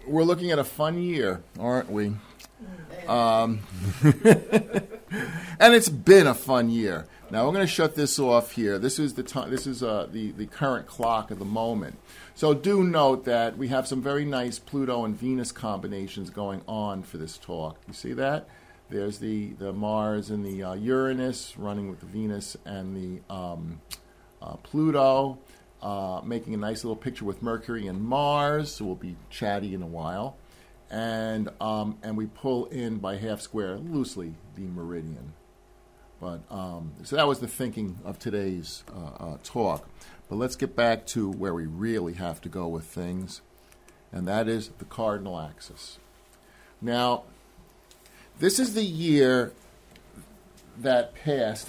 we're looking at a fun year, aren't we? And it's been a fun year. Now we're going to shut this off here. This is the time. This is the current clock of the moment. So do note that we have some very nice Pluto and Venus combinations going on for this talk. You see that? There's the Mars and the Uranus running with the Venus and the Pluto, making a nice little picture with Mercury and Mars. So we'll be chatty in a while. And we pull in by half square loosely the meridian. But so that was the thinking of today's talk. But let's get back to where we really have to go with things, and that is the cardinal axis. Now, this is the year that passed,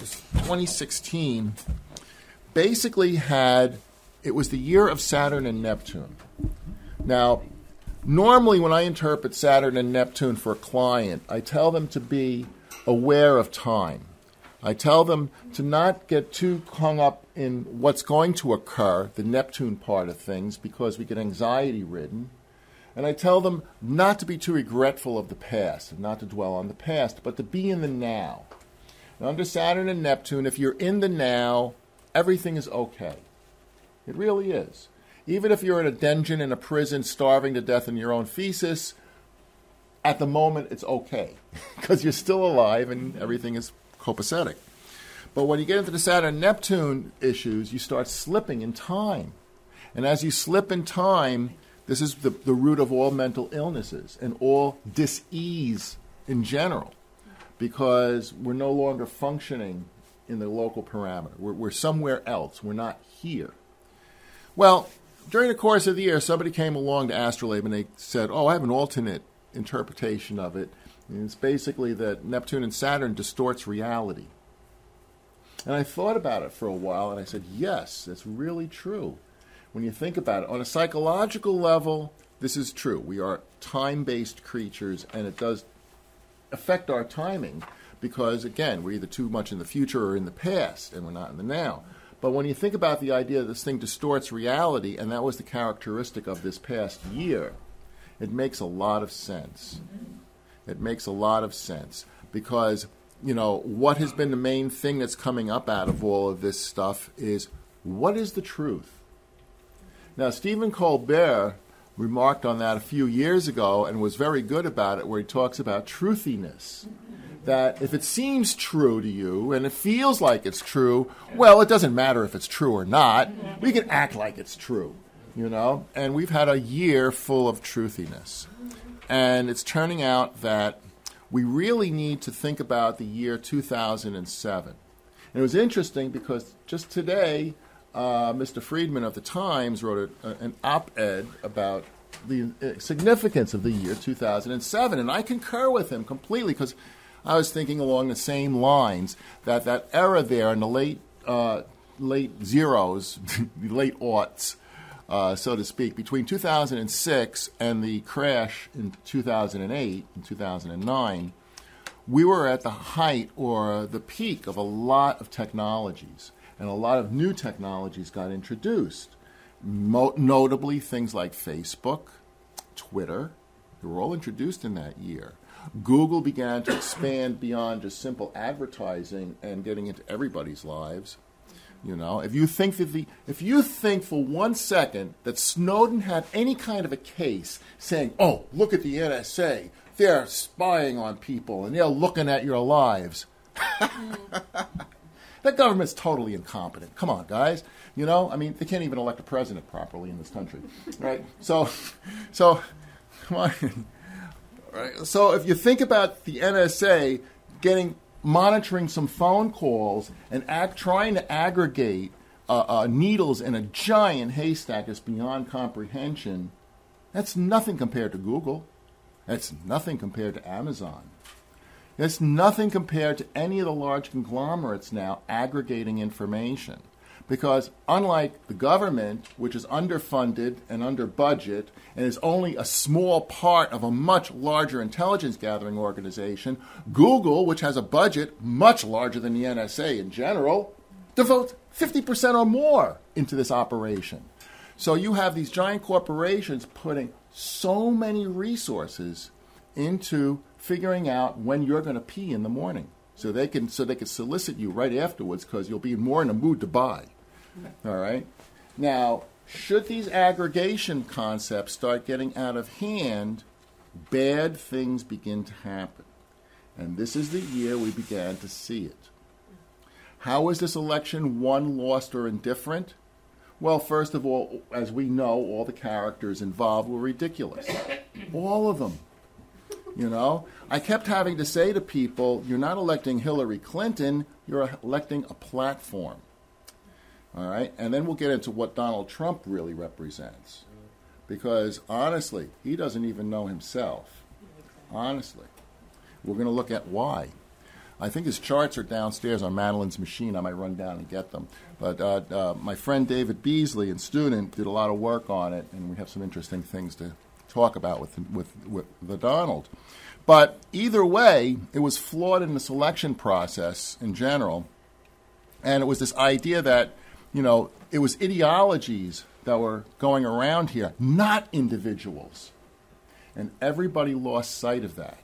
2016, basically it was the year of Saturn and Neptune. Now, normally when I interpret Saturn and Neptune for a client, I tell them to be aware of time. I tell them to not get too hung up in what's going to occur, the Neptune part of things, because we get anxiety-ridden. And I tell them not to be too regretful of the past, and not to dwell on the past, but to be in the now. Now, under Saturn and Neptune, if you're in the now, everything is okay. It really is. Even if you're in a dungeon in a prison starving to death in your own feces, at the moment it's okay, because you're still alive and everything is copacetic. But when you get into the Saturn-Neptune issues, you start slipping in time. And as you slip in time, this is the root of all mental illnesses and all dis-ease in general, because we're no longer functioning in the local parameter. We're somewhere else. We're not here. Well, during the course of the year, somebody came along to Astrolabe and they said, I have an alternate interpretation of it. And it's basically that Neptune and Saturn distorts reality. And I thought about it for a while, and I said, yes, that's really true. When you think about it, on a psychological level, this is true. We are time-based creatures, and it does affect our timing because, again, we're either too much in the future or in the past, and we're not in the now. But when you think about the idea that this thing distorts reality, and that was the characteristic of this past year, it makes a lot of sense. It makes a lot of sense because, what has been the main thing that's coming up out of all of this stuff is, what is the truth? Now, Stephen Colbert remarked on that a few years ago and was very good about it, where he talks about truthiness. That if it seems true to you and it feels like it's true, well, it doesn't matter if it's true or not. We can act like it's true, And we've had a year full of truthiness. And it's turning out that we really need to think about the year 2007. And it was interesting because just today, Mr. Friedman of the Times wrote an op-ed about the significance of the year 2007. And I concur with him completely because I was thinking along the same lines that era there in the late zeros, the late aughts, so to speak, between 2006 and the crash in 2008 and 2009, we were at the height or the peak of a lot of technologies, and a lot of new technologies got introduced, notably things like Facebook, Twitter. They were all introduced in that year. Google began to expand beyond just simple advertising and getting into everybody's lives. If you think for 1 second that Snowden had any kind of a case saying, look at the NSA, they're spying on people and they're looking at your lives. That government's totally incompetent. Come on, guys. They can't even elect a president properly in this country, right? So come on. Right? So if you think about the NSA monitoring some phone calls and trying to aggregate needles in a giant haystack is beyond comprehension, that's nothing compared to Google. That's nothing compared to Amazon. It's nothing compared to any of the large conglomerates now aggregating information. Because unlike the government, which is underfunded and under budget and is only a small part of a much larger intelligence gathering organization, Google, which has a budget much larger than the NSA in general, devotes 50% or more into this operation. So you have these giant corporations putting so many resources into figuring out when you're going to pee in the morning, so they can solicit you right afterwards because you'll be more in a mood to buy. All right. Now, should these aggregation concepts start getting out of hand, bad things begin to happen. And this is the year we began to see it. How was this election won, lost, or indifferent? Well, first of all, as we know, all the characters involved were ridiculous. All of them. You know? I kept having to say to people, you're not electing Hillary Clinton, you're electing a platform. All right? And then we'll get into what Donald Trump really represents. Because, honestly, he doesn't even know himself. Honestly. We're going to look at why. I think his charts are downstairs on Madeline's machine. I might run down and get them. But my friend David Beasley and student did a lot of work on it, and we have some interesting things to talk about with the Donald. But either way, it was flawed in the selection process in general, and it was this idea that, you know, it was ideologies that were going around here, not individuals. And everybody lost sight of that.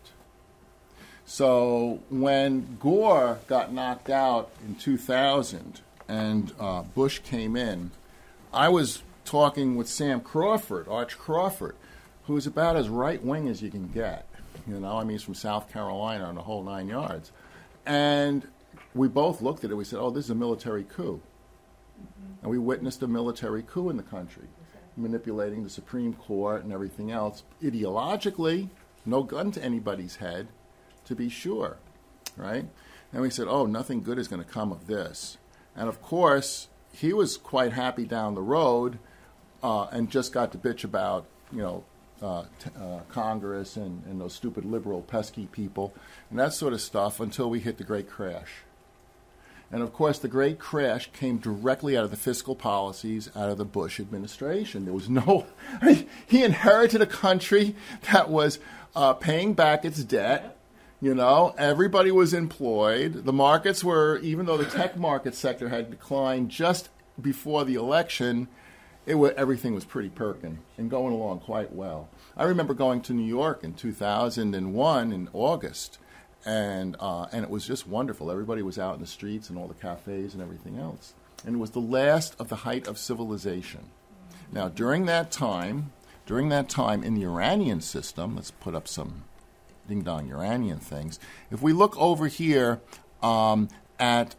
So when Gore got knocked out in 2000 and Bush came in, I was talking with Sam Crawford, Arch Crawford, who's about as right-wing as you can get. You know, I mean, he's from South Carolina and the whole 9 yards. And we both looked at it. We said, oh, this is a military coup. Mm-hmm. And we witnessed a military coup in the country, manipulating the Supreme Court and everything else. Ideologically, no gun to anybody's head, to be sure, right? And we said, oh, nothing good is going to come of this. And, of course, he was quite happy down the road and just got to bitch about, you know, Congress and those stupid liberal pesky people and that sort of stuff until we hit the great crash. And, of course, the great crash came directly out of the fiscal policies out of the Bush administration. There was no – he inherited a country that was paying back its debt. You know, everybody was employed. The markets were, even though the tech market sector had declined just before the election, everything was pretty perking and going along quite well. I remember going to New York in 2001 in August, and it was just wonderful. Everybody was out in the streets and all the cafes and everything else. And it was the last of the height of civilization. Now, during that time in the Iranian system, let's put up some ding-dong Uranian things. If we look over here at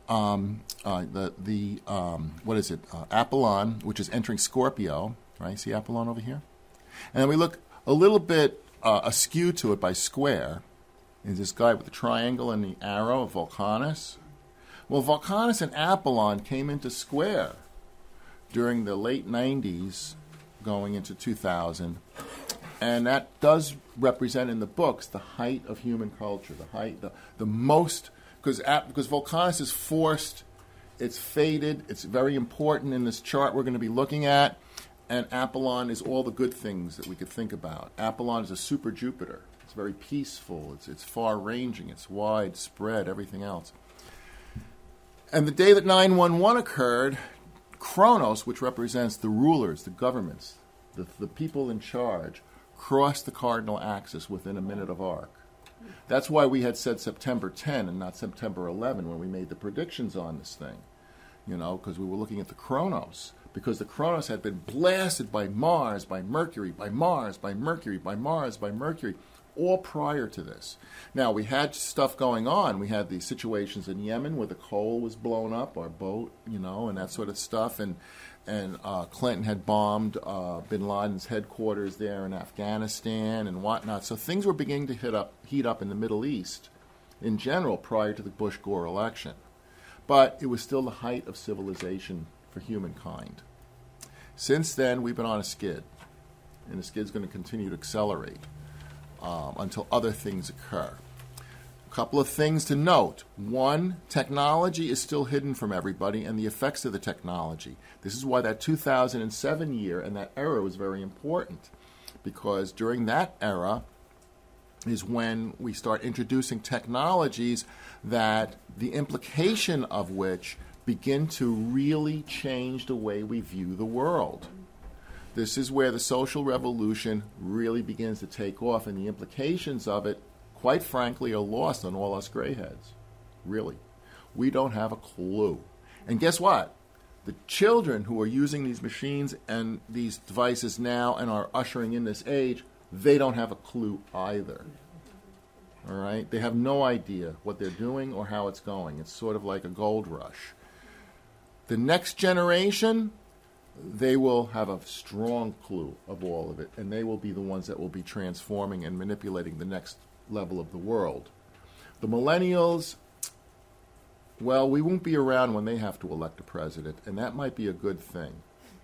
Apollon, which is entering Scorpio, right? See Apollon over here? And then we look a little bit askew to it by square. Is this guy with the triangle and the arrow of Vulcanus? Well, Vulcanus and Apollon came into square during the late 90s, going into 2000. And that does represent in the books the height of human culture, the most, because Vulcanus is forced, it's faded, it's very important in this chart we're going to be looking at, and Apollon is all the good things that we could think about. Apollon is a super Jupiter. It's very peaceful, it's far-ranging, it's widespread, everything else. And the day that 9/11 occurred, Kronos, which represents the rulers, the governments, the people in charge, crossed the cardinal axis within a minute of arc. That's why we had said September 10 and not September 11 when we made the predictions on this thing, you know, because we were looking at the Kronos, because the Kronos had been blasted by Mars, by Mercury, by Mars, by Mercury, by Mars, by Mercury, all prior to this. Now, we had stuff going on. We had the situations in Yemen where the coal was blown up, our boat, you know, and that sort of stuff, and Clinton had bombed bin Laden's headquarters there in Afghanistan and whatnot. So things were beginning to heat up in the Middle East in general prior to the Bush-Gore election. But it was still the height of civilization for humankind. Since then, we've been on a skid, and the skid's going to continue to accelerate until other things occur. A couple of things to note. One, technology is still hidden from everybody and the effects of the technology. This is why that 2007 year and that era was very important, because during that era is when we start introducing technologies that the implication of which begin to really change the way we view the world. This is where the social revolution really begins to take off, and the implications of it, quite frankly, are lost on all us grayheads. Really. We don't have a clue. And guess what? The children who are using these machines and these devices now and are ushering in this age, they don't have a clue either. All right? They have no idea what they're doing or how it's going. It's sort of like a gold rush. The next generation, they will have a strong clue of all of it, and they will be the ones that will be transforming and manipulating the next level of the world. The millennials, well, we won't be around when they have to elect a president, and that might be a good thing.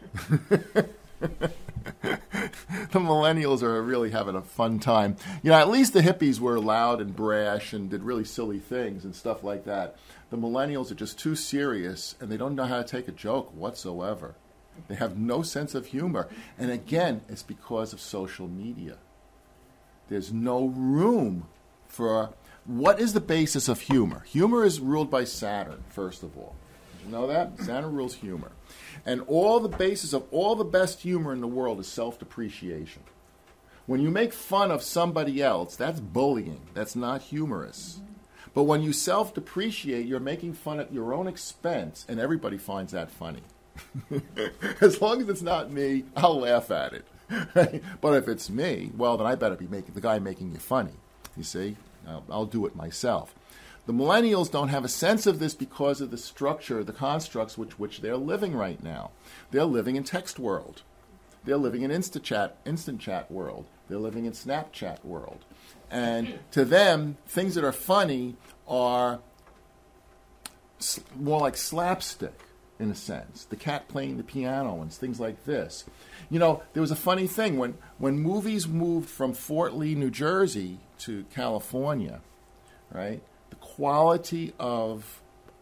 The millennials are really having a fun time. You know, at least the hippies were loud and brash and did really silly things and stuff like that. The millennials are just too serious, and they don't know how to take a joke whatsoever. They have no sense of humor. And again, it's because of social media. There's no room for... What is the basis of humor? Humor is ruled by Saturn, first of all. Did you know that? Saturn rules humor. And all the basis of all the best humor in the world is self-depreciation. When you make fun of somebody else, that's bullying. That's not humorous. But when you self-depreciate, you're making fun at your own expense, and everybody finds that funny. As long as it's not me, I'll laugh at it. But if it's me, well, then I better be the guy making you funny. You see? I'll do it myself. The millennials don't have a sense of this because of the structure, the constructs which they're living right now. They're living in text world. They're living in instant chat world. They're living in Snapchat world. And to them, things that are funny are more like slapstick, in a sense. The cat playing the piano and things like this. You know, there was a funny thing. When movies moved from Fort Lee, New Jersey to California, right, the quality of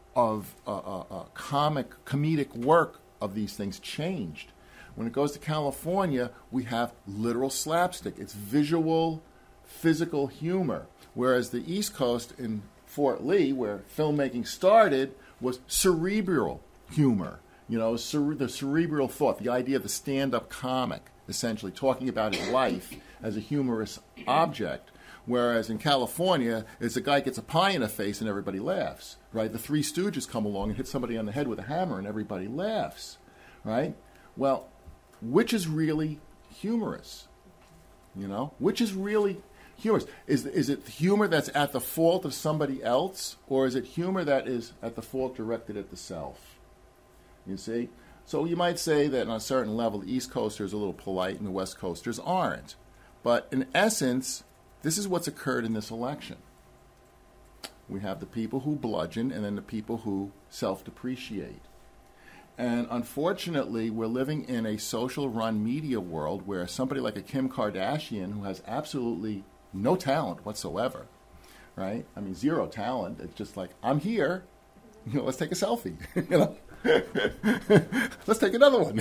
comedic work of these things changed. When it goes to California, we have literal slapstick. It's visual, physical humor. Whereas the East Coast in Fort Lee, where filmmaking started, was cerebral humor. You know, the cerebral thought, the idea of the stand-up comic, essentially talking about his life as a humorous object. Whereas in California, it's a guy gets a pie in the face and everybody laughs, right? The Three Stooges come along and hit somebody on the head with a hammer and everybody laughs, right? Well, which is really humorous? You know, which is really humorous? Is it humor that's at the fault of somebody else, or is it humor that is at the fault directed at the self? You see? So you might say that on a certain level, the East Coasters are a little polite and the West Coasters aren't. But in essence, this is what's occurred in this election. We have the people who bludgeon and then the people who self-depreciate. And unfortunately, we're living in a social-run media world where somebody like a Kim Kardashian, who has absolutely no talent whatsoever, right? I mean, zero talent. It's just like, I'm here. You know, let's take a selfie. You know? Let's take another one.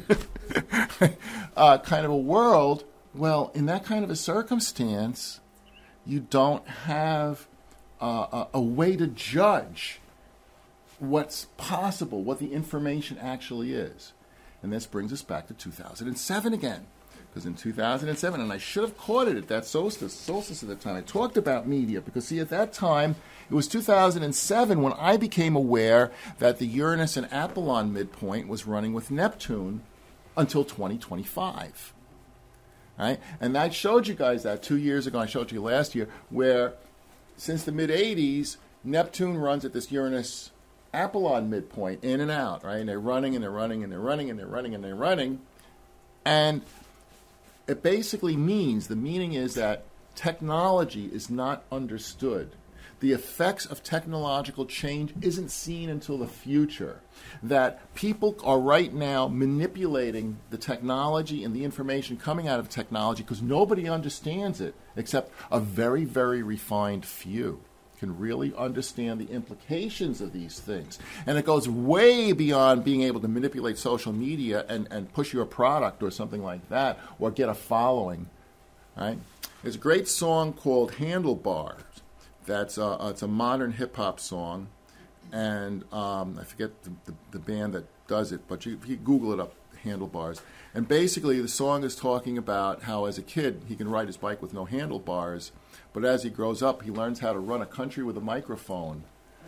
Kind of a world. Well, in that kind of a circumstance, you don't have a way to judge what's possible, what the information actually is. And this brings us back to 2007 again. Because in 2007, and I should have caught it at that solstice at the time, I talked about media, because, see, at that time, it was 2007 when I became aware that the Uranus and Apollon midpoint was running with Neptune until 2025. Right? And I showed you guys that 2 years ago. I showed you last year, where since the mid-'80s, Neptune runs at this Uranus-Apollon midpoint, in and out, right? And they're running, and they're running, and they're running, and they're running, and they're running. And it basically means, the meaning is that technology is not understood. The effects of technological change isn't seen until the future. That people are right now manipulating the technology and the information coming out of technology because nobody understands it except a very, very refined few can really understand the implications of these things. And it goes way beyond being able to manipulate social media and push your product or something like that, or get a following. Right? There's a great song called Handlebars. It's a modern hip-hop song, and I forget the band that does it, but if you Google it up, handlebars. And basically, the song is talking about how, as a kid, he can ride his bike with no handlebars, but as he grows up, he learns how to run a country with a microphone.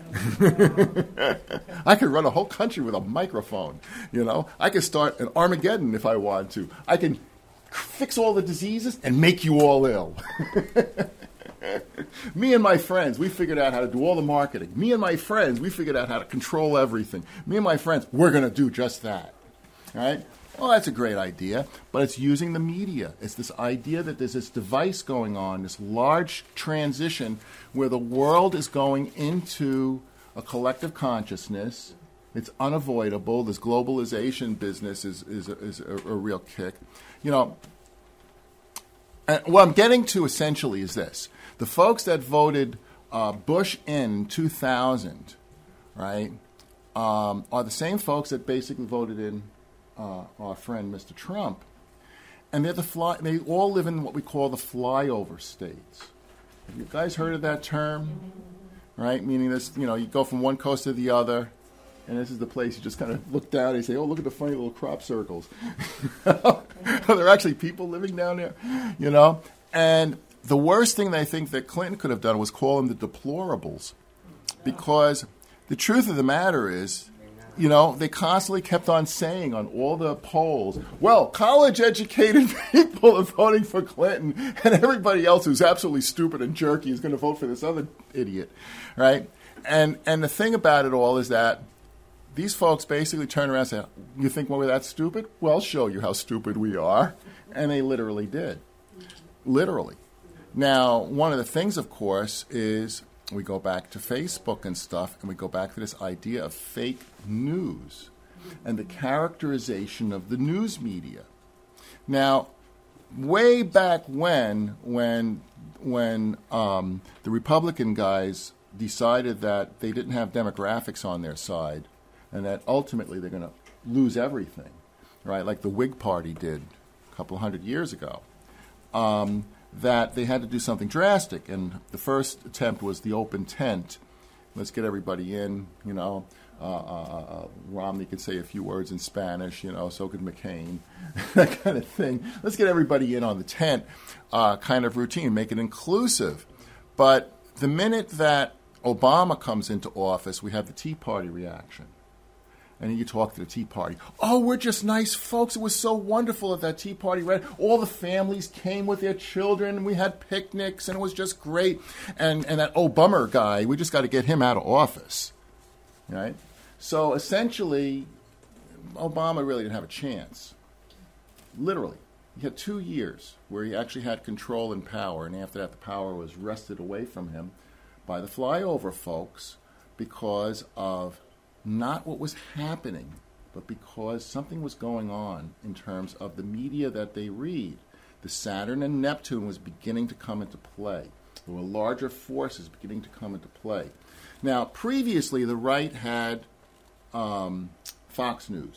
I could run a whole country with a microphone. I could start an Armageddon if I want to. I can fix all the diseases and make you all ill. Me and my friends, we figured out how to do all the marketing. Me and my friends, we figured out how to control everything. Me and my friends, we're going to do just that. All right? Well, that's a great idea, but it's using the media. It's this idea that there's this device going on, this large transition where the world is going into a collective consciousness. It's unavoidable. This globalization business is a real kick. And what I'm getting to essentially is this. The folks that voted Bush in 2000, right, are the same folks that basically voted in our friend Mr. Trump, and they all live in what we call the flyover states. Have you guys heard of that term? Right, meaning this, you go from one coast to the other, and this is the place you just kind of look down and you say, "Oh, look at the funny little crop circles." There are actually people living down there, And the worst thing I think that Clinton could have done was call them the deplorables, because the truth of the matter is, they constantly kept on saying on all the polls, well, college-educated people are voting for Clinton, and everybody else who's absolutely stupid and jerky is going to vote for this other idiot, right? And the thing about it all is that these folks basically turn around and say, you think we're that stupid? Well, I'll show you how stupid we are. And they literally did. Literally. Now, one of the things, of course, is we go back to Facebook and stuff, and we go back to this idea of fake news and the characterization of the news media. Now, way back when the Republican guys decided that they didn't have demographics on their side and that ultimately they're going to lose everything, right, like the Whig Party did a couple hundred years ago, that they had to do something drastic. And the first attempt was the open tent. Let's get everybody in, Romney could say a few words in Spanish, so could McCain, that kind of thing. Let's get everybody in on the tent kind of routine, make it inclusive. But the minute that Obama comes into office, we have the Tea Party reaction. And you talk to the Tea Party. Oh, we're just nice folks. It was so wonderful at that Tea Party. Right? All the families came with their children. And we had picnics, and it was just great. And that Obama guy, we just got to get him out of office. Right? So essentially, Obama really didn't have a chance. Literally. He had 2 years where he actually had control and power. And after that, the power was wrested away from him by the flyover folks because of not what was happening, but because something was going on in terms of the media that they read. The Saturn and Neptune was beginning to come into play. There were larger forces beginning to come into play. Now, previously, the right had Fox News.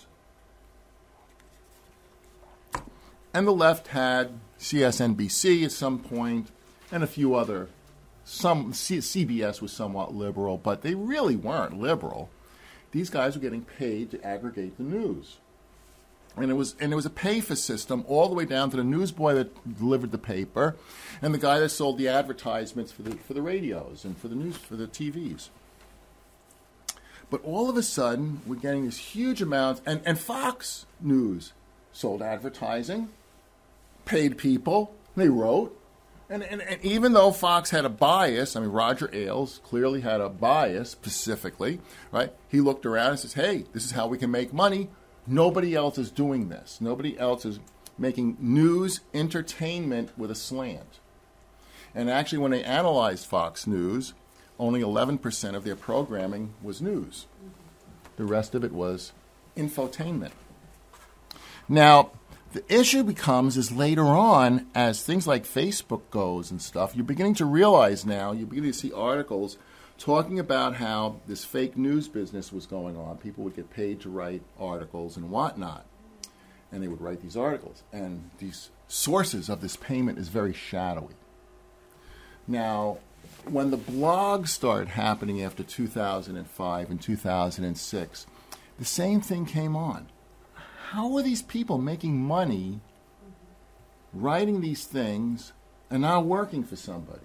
And the left had CSNBC at some point, and a few other. CBS was somewhat liberal, but they really weren't liberal. These guys were getting paid to aggregate the news. And it was a pay-for system all the way down to the newsboy that delivered the paper and the guy that sold the advertisements for the radios and for the news, for the TVs. But all of a sudden, we're getting these huge amounts, and Fox News sold advertising, paid people, they wrote. And even though Fox had a bias, Roger Ailes clearly had a bias specifically, right? He looked around and says, hey, this is how we can make money. Nobody else is doing this. Nobody else is making news entertainment with a slant. And actually, when they analyzed Fox News, only 11% of their programming was news. The rest of it was infotainment. Now, the issue is later on, as things like Facebook goes and stuff, you're beginning to realize now, you're beginning to see articles talking about how this fake news business was going on. People would get paid to write articles and whatnot. And they would write these articles. And these sources of this payment is very shadowy. Now, when the blogs started happening after 2005 and 2006, the same thing came on. how are these people making money writing these things and not working for somebody?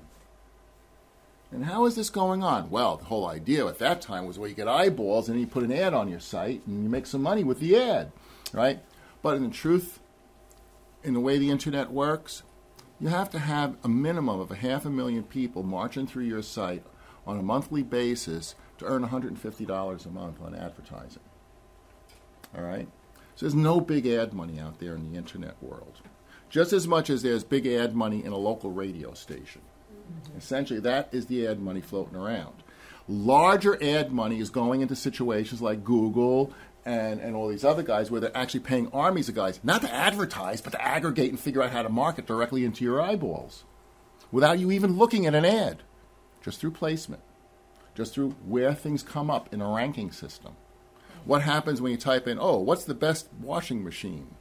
And how is this going on? Well, the whole idea at that time was, well, you get eyeballs and you put an ad on your site and you make some money with the ad, right? But in truth, in the way the internet works, you have to have a minimum of 500,000 people marching through your site on a monthly basis to earn $150 a month on advertising. All right? So there's no big ad money out there in the internet world. Just as much as there's big ad money in a local radio station. Essentially, that is the ad money floating around. Larger ad money is going into situations like Google and all these other guys where they're actually paying armies of guys, not to advertise, but to aggregate and figure out how to market directly into your eyeballs without you even looking at an ad, just through placement, just through where things come up in a ranking system. What happens when you type in, what's the best washing machine?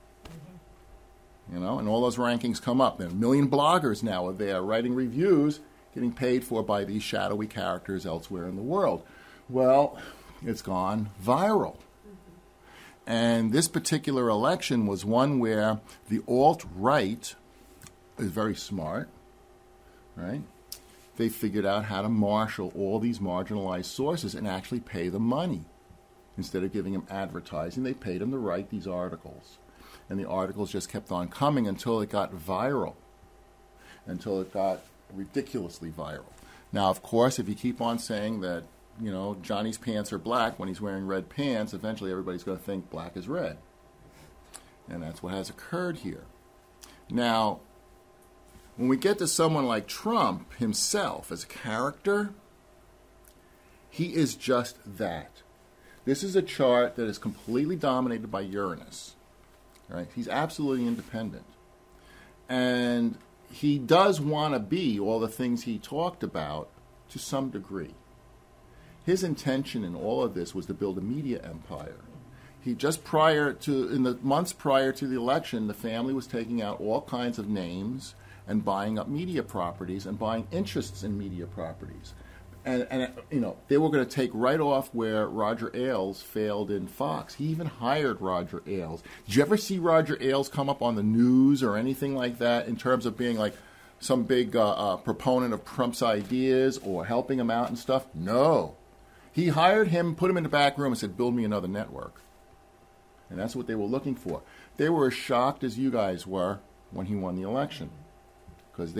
You know, and all those rankings come up. There are 1 million bloggers now are there writing reviews, getting paid for by these shadowy characters elsewhere in the world. Well, it's gone viral. And this particular election was one where the alt-right is very smart, right? They figured out how to marshal all these marginalized sources and actually pay them money. Instead of giving them advertising, they paid them to write these articles. And the articles just kept on coming until it got viral, until it got ridiculously viral. Now, of course, if you keep on saying that, you know, Johnny's pants are black when he's wearing red pants, eventually everybody's going to think black is red. And that's what has occurred here. Now, when we get to someone like Trump himself as a character, he is just that. This is a chart that is completely dominated by Uranus. Right? He's absolutely independent. And he does want to be all the things he talked about to some degree. His intention in all of this was to build a media empire. In the months prior to the election, the family was taking out all kinds of names and buying up media properties and buying interests in media properties. And you know, they were going to take right off where Roger Ailes failed in Fox. He even hired Roger Ailes. Did you ever see Roger Ailes come up on the news or anything like that in terms of being like some big proponent of Trump's ideas or helping him out and stuff? No. He hired him, put him in the back room and said, build me another network. And that's what they were looking for. They were as shocked as you guys were when he won the election. Because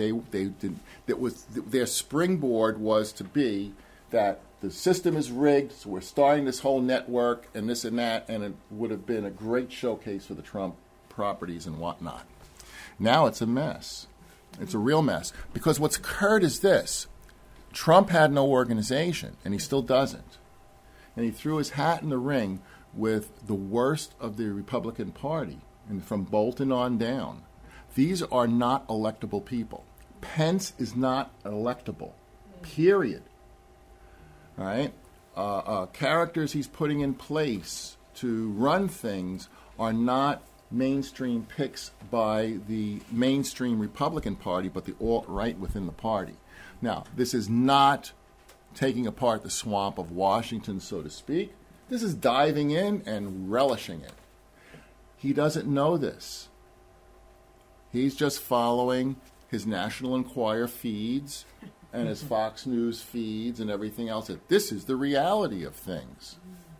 their springboard was to be that the system is rigged, so we're starting this whole network and this and that, and it would have been a great showcase for the Trump properties and whatnot. Now it's a mess. It's a real mess. Because what's occurred is this. Trump had no organization, and he still doesn't. And he threw his hat in the ring with the worst of the Republican Party, and from Bolton on down. These are not electable people. Pence is not electable, period. All right? Characters he's putting in place to run things are not mainstream picks by the mainstream Republican Party, but the alt-right within the party. Now, this is not taking apart the swamp of Washington, so to speak. This is diving in and relishing it. He doesn't know this. He's just following his National Enquirer feeds and his Fox News feeds and everything else. This is the reality of things.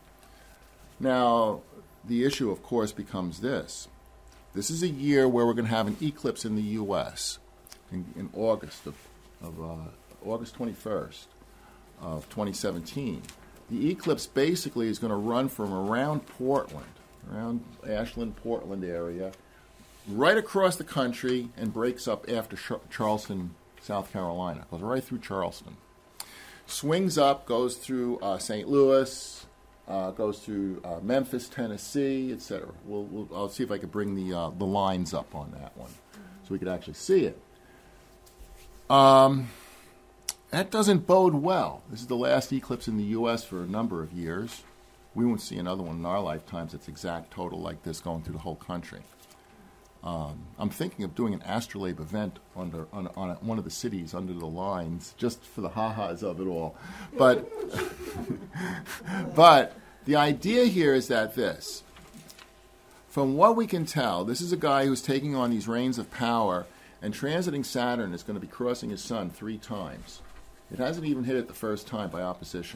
Now, the issue, of course, becomes this. This is a year where we're going to have an eclipse in the U.S. in August August 21st of 2017. The eclipse basically is going to run from around Portland, around Ashland, Portland area, right across the country and breaks up after Charleston, South Carolina. Goes right through Charleston. Swings up, goes through St. Louis, goes through Memphis, Tennessee, etc. I'll see if I can bring the lines up on that one so we could actually see it. That doesn't bode well. This is the last eclipse in the U.S. for a number of years. We won't see another one in our lifetimes that's exact total like this going through the whole country. I'm thinking of doing an astrolabe event on one of the cities under the lines, just for the ha-has of it all. But the idea here is that from what we can tell, this is a guy who's taking on these reins of power, and transiting Saturn is going to be crossing his sun 3 times. It hasn't even hit it the first time by opposition.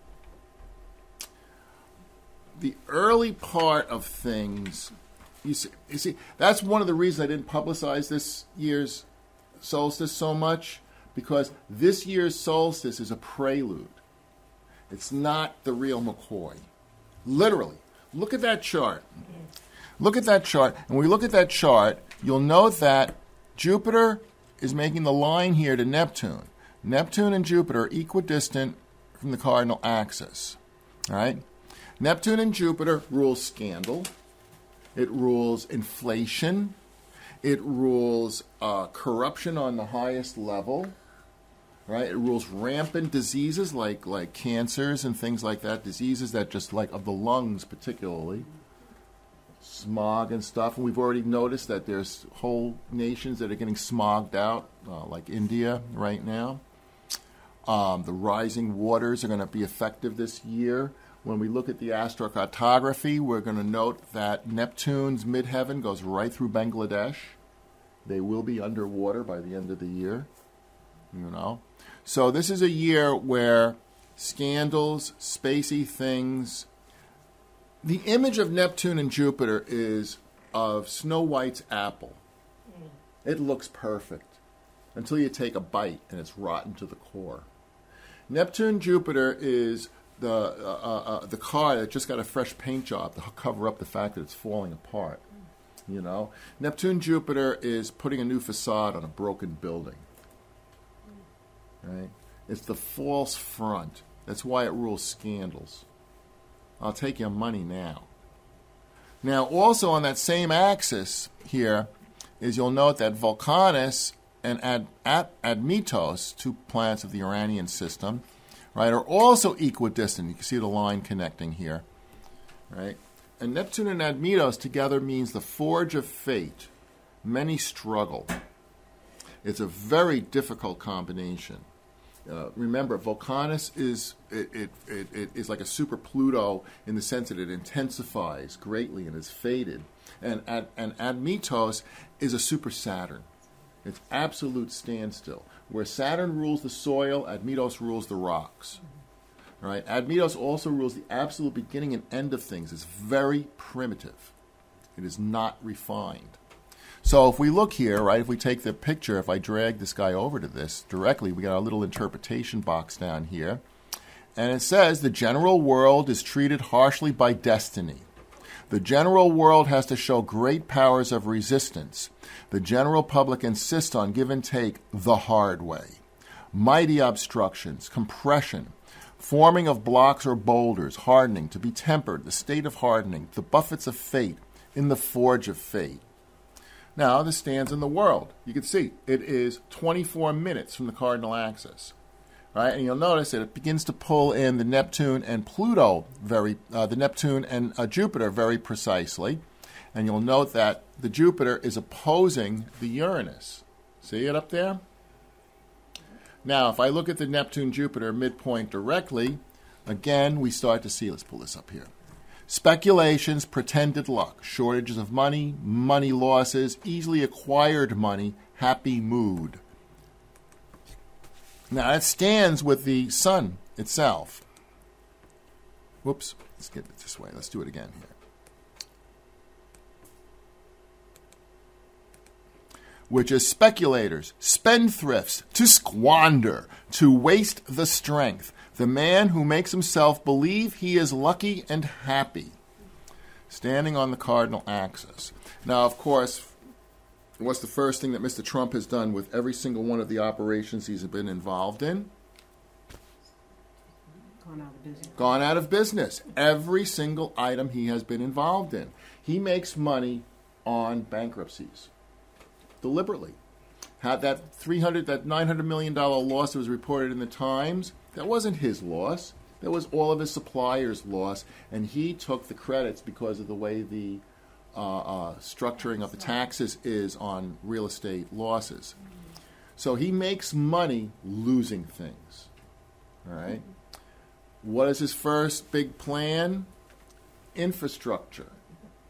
The early part of things, you see, that's one of the reasons I didn't publicize this year's solstice so much, because this year's solstice is a prelude. It's not the real McCoy. Literally. Look at that chart. Look at that chart. And when we look at that chart, you'll note that Jupiter is making the line here to Neptune. Neptune and Jupiter are equidistant from the cardinal axis. All right? Neptune and Jupiter rules scandal. It rules inflation. It rules corruption on the highest level. Right? It rules rampant diseases like cancers and things like that. Diseases that just like of the lungs particularly. Smog and stuff. And we've already noticed that there's whole nations that are getting smogged out, like India right now. The rising waters are going to be effective this year. When we look at the astrocartography, we're going to note that Neptune's midheaven goes right through Bangladesh. They will be underwater by the end of the year. You know, so this is a year where scandals, spacey things. The image of Neptune and Jupiter is of Snow White's apple. It looks perfect until you take a bite and it's rotten to the core. Neptune Jupiter is the car that just got a fresh paint job to cover up the fact that it's falling apart. You know, Neptune Jupiter is putting a new facade on a broken building. Right? It's the false front. That's why it rules scandals. I'll take your money now. Now, also on that same axis here is you'll note that Vulcanus and Admetos, 2 planets of the Uranian system, right, are also equidistant. You can see the line connecting here, right? And Neptune and Admetos together means the forge of fate. Many struggle. It's a very difficult combination. Remember, Vulcanus is like a super Pluto in the sense that it intensifies greatly and is faded, and Admetos is a super Saturn. It's absolute standstill. Where Saturn rules the soil, Admetos rules the rocks. Right? Admetos also rules the absolute beginning and end of things. It's very primitive. It is not refined. So if we look here, right, if we take the picture, if I drag this guy over to this directly, we got a little interpretation box down here. And it says, the general world is treated harshly by destiny. The general world has to show great powers of resistance. The general public insists on give and take the hard way. Mighty obstructions, compression, forming of blocks or boulders, hardening, to be tempered, the state of hardening, the buffets of fate, in the forge of fate. Now, this stands in the world. You can see it is 24 minutes from the cardinal axis. Right? And you'll notice that it begins to pull in the Neptune and Pluto, the Neptune and Jupiter very precisely. And you'll note that the Jupiter is opposing the Uranus. See it up there? Now, if I look at the Neptune-Jupiter midpoint directly, again, we start to see, let's pull this up here. Speculations, pretended luck, shortages of money, money losses, easily acquired money, happy mood. Now, that stands with the sun itself. Whoops, let's get it this way. Let's do it again here. Which is speculators, spendthrifts, to squander, to waste the strength. The man who makes himself believe he is lucky and happy, standing on the cardinal axis. Now, of course, what's the first thing that Mr. Trump has done with every single one of the operations he's been involved in? Gone out of business. Gone out of business. Every single item he has been involved in. He makes money on bankruptcies, deliberately. Had that $900 million loss that was reported in the Times, that wasn't his loss. That was all of his suppliers' loss, and he took the credits because of the way the structuring of the taxes is on real estate losses. So he makes money losing things. All right. What is his first big plan? Infrastructure.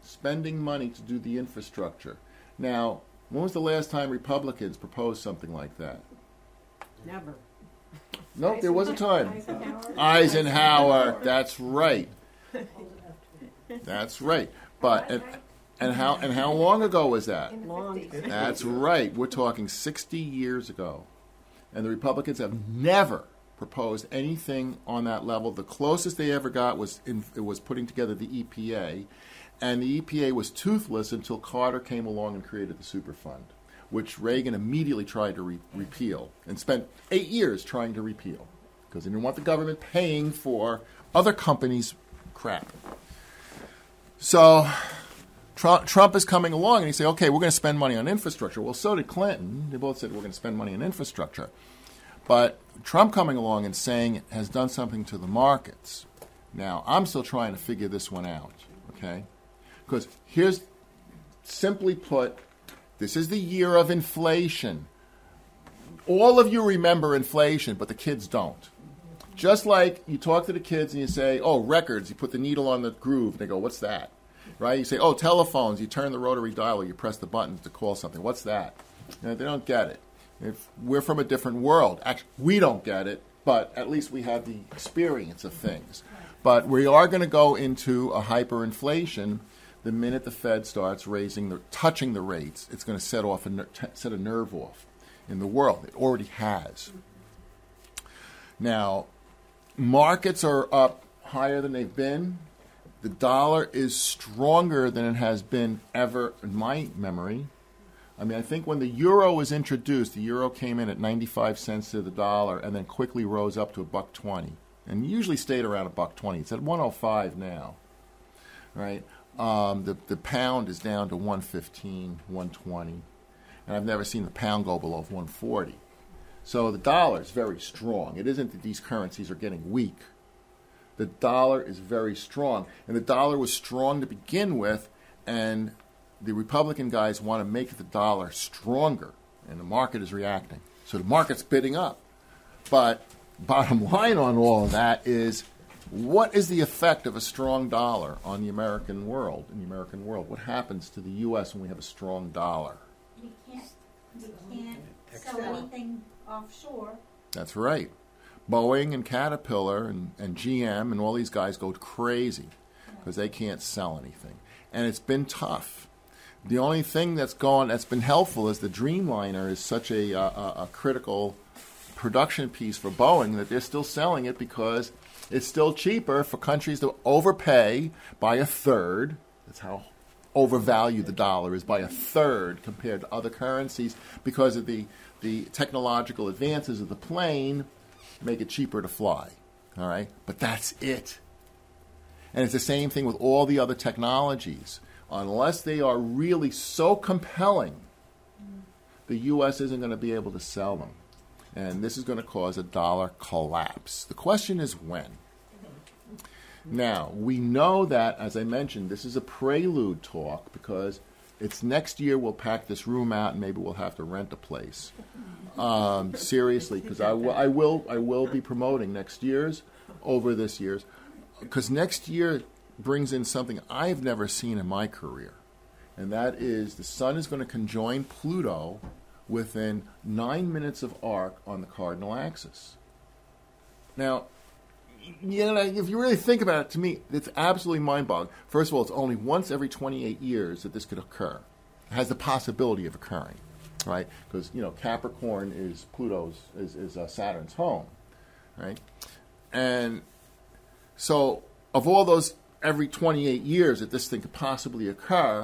spending money to do the infrastructure. Now, when was the last time Republicans proposed something like that? Never. No, there was a time. Eisenhower. That's right. That's right. But and how long ago was that? Long. That's right. We're talking 60 years ago. And the Republicans have never proposed anything on that level. The closest they ever got was putting together the EPA. And the EPA was toothless until Carter came along and created the Superfund, which Reagan immediately tried to repeal and spent 8 years trying to repeal because he didn't want the government paying for other companies' crap. So Trump is coming along and he said, okay, we're going to spend money on infrastructure. Well, so did Clinton. They both said we're going to spend money on infrastructure. But Trump coming along and saying has done something to the markets. Now, I'm still trying to figure this one out, okay? Because here's, simply put, this is the year of inflation. All of you remember inflation, but the kids don't. Just like you talk to the kids and you say, oh, records, you put the needle on the groove. They go, what's that? Right? You say, oh, telephones, you turn the rotary dial or you press the buttons to call something. What's that? They don't get it. If we're from a different world. Actually, we don't get it, but at least we have the experience of things. But we are going to go into a hyperinflation the minute the Fed starts touching the rates. It's going to set a nerve off in the world. It already has. Now, markets are up higher than they've been. The dollar is stronger than it has been ever in my memory. I mean, I think when the euro was introduced, the euro came in at 95 cents to the dollar and then quickly rose up to $1.20. And usually stayed around $1.20. It's at 105 now, right? The pound is down to 115, 120. And I've never seen the pound go below 140. So the dollar is very strong. It isn't that these currencies are getting weak. The dollar is very strong. And the dollar was strong to begin with, and the Republican guys want to make the dollar stronger, and the market is reacting. So the market's bidding up. But bottom line on all of that is, what is the effect of a strong dollar on the American world? In the American world, what happens to the U.S. when we have a strong dollar? We can't sell anything offshore. That's right. Boeing and Caterpillar and GM and all these guys go crazy because they can't sell anything. And it's been tough. The only thing that's been helpful is the Dreamliner is such a critical production piece for Boeing that they're still selling it because it's still cheaper for countries to overpay by a third. That's how overvalued the dollar is, by a third compared to other currencies, because of the technological advances of the plane make it cheaper to fly. All right? But that's it. And it's the same thing with all the other technologies. Unless they are really so compelling, the U.S. isn't going to be able to sell them. And this is going to cause a dollar collapse. The question is when. Now, we know that, as I mentioned, this is a prelude talk because it's next year we'll pack this room out and maybe we'll have to rent a place. Seriously, because I will be promoting next year's over this year's. Because next year brings in something I've never seen in my career. And that is the sun is going to conjoin Pluto within 9 minutes of arc on the cardinal axis. Now, if you really think about it, to me, it's absolutely mind-boggling. First of all, it's only once every 28 years that this could occur. It has the possibility of occurring, right? Because, Capricorn is Saturn's home, right? And so of all those every 28 years that this thing could possibly occur,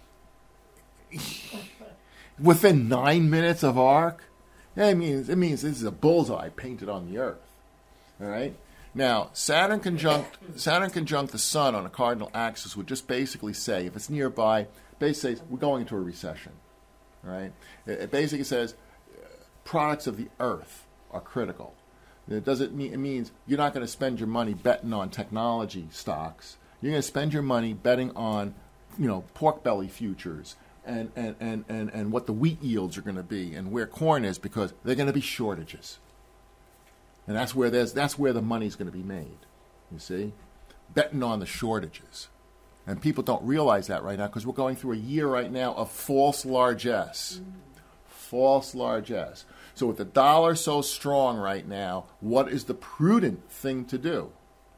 within 9 minutes of arc, it means this is a bullseye painted on the Earth. All right. Now, Saturn conjunct the Sun on a cardinal axis would just basically say, if it's nearby, basically says we're going into a recession. All right. It basically says products of the Earth are critical. It means you're not going to spend your money betting on technology stocks. You're going to spend your money betting on, pork belly futures and what the wheat yields are going to be and where corn is, because they're going to be shortages. And that's where the money's going to be made. You see, betting on the shortages. And people don't realize that right now because we're going through a year right now of false largesse. False largesse. So with the dollar so strong right now, what is the prudent thing to do?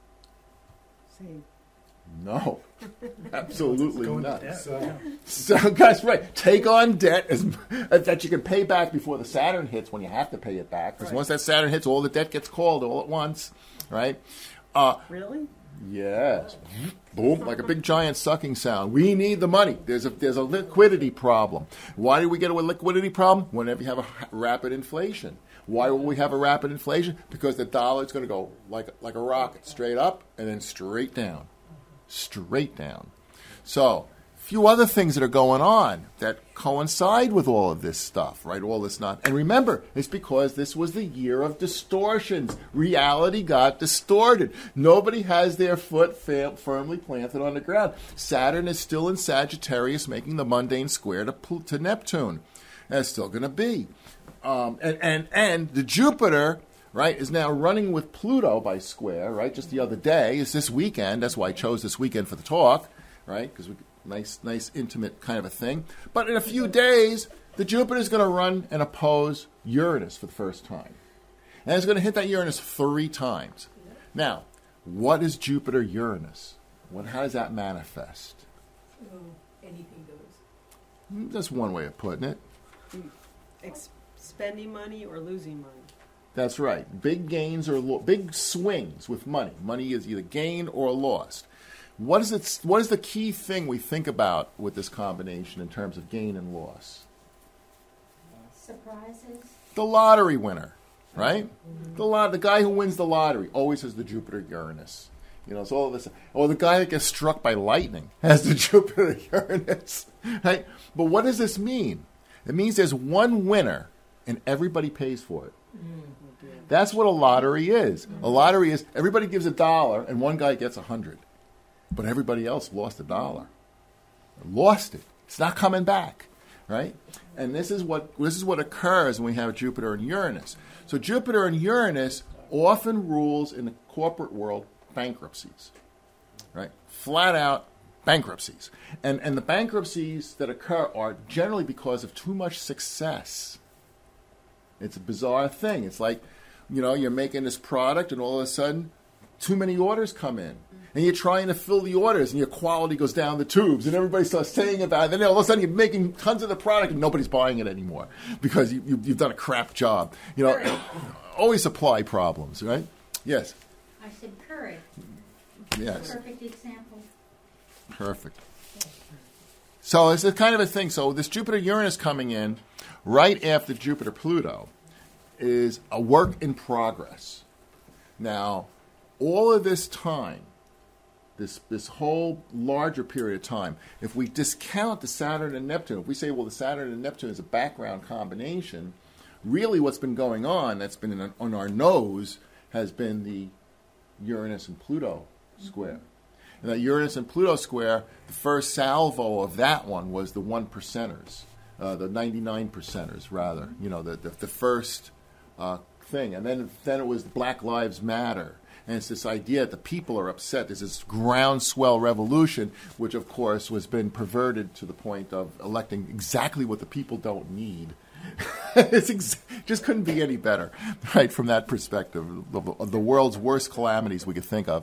Save. No, absolutely not. So, So that's right. Take on debt that you can pay back before the Saturn hits when you have to pay it back. Because once that Saturn hits, all the debt gets called all at once, right? Really? Yes. Boom, like a big giant sucking sound. We need the money. There's a liquidity problem. Why do we get a liquidity problem? Whenever you have a rapid inflation. Why will we have a rapid inflation? Because the dollar is going to go like a rocket, straight up and then straight down. Straight down. So, a few other things that are going on that coincide with all of this stuff, right? All this not. And remember, it's because this was the year of distortions. Reality got distorted. Nobody has their foot firmly planted on the ground. Saturn is still in Sagittarius, making the mundane square to Neptune. And it's still going to be. And the Jupiter, right, is now running with Pluto by square, right? Just the other day. It's this weekend. That's why I chose this weekend for the talk, right? Because nice, intimate kind of a thing. But in a few days, the Jupiter is going to run and oppose Uranus for the first time. And it's going to hit that Uranus 3 times. Now, what is Jupiter-Uranus? How does that manifest? Anything goes. That's one way of putting it. Spending money or losing money? That's right. Big gains or big swings with money. Money is either gained or lost. What is the key thing we think about with this combination in terms of gain and loss? Surprises. The lottery winner, right? The guy who wins the lottery always has the Jupiter-Uranus. So all of this. Or the guy that gets struck by lightning has the Jupiter-Uranus, right? But what does this mean? It means there's one winner and everybody pays for it. That's what a lottery is. A lottery is everybody gives $1 and one guy gets 100. But everybody else lost $1. Lost it. It's not coming back, right? And this is what occurs when we have Jupiter and Uranus. So Jupiter and Uranus often rules in the corporate world bankruptcies, right? Flat out bankruptcies. And the bankruptcies that occur are generally because of too much success. It's a bizarre thing. It's like, you're making this product and all of a sudden too many orders come in. And you're trying to fill the orders and your quality goes down the tubes and everybody starts saying about it. And then all of a sudden you're making tons of the product and nobody's buying it anymore because you've done a crap job. Always supply problems, right? Yes? I said courage. Yes. Perfect example. Perfect. So it's a kind of a thing. So this Jupiter-Uranus coming in right after Jupiter-Pluto is a work in progress. Now, all of this time, this whole larger period of time, if we discount the Saturn and Neptune, if we say, well, the Saturn and Neptune is a background combination, really what's been going on, that's been on our nose, has been the Uranus and Pluto square. And that Uranus and Pluto square, the first salvo of that one was the 1%ers, the 99%ers, rather, the first thing. And then it was Black Lives Matter. And it's this idea that the people are upset. There's this groundswell revolution, which, of course, has been perverted to the point of electing exactly what the people don't need. Just couldn't be any better, right, from that perspective, of the world's worst calamities we could think of.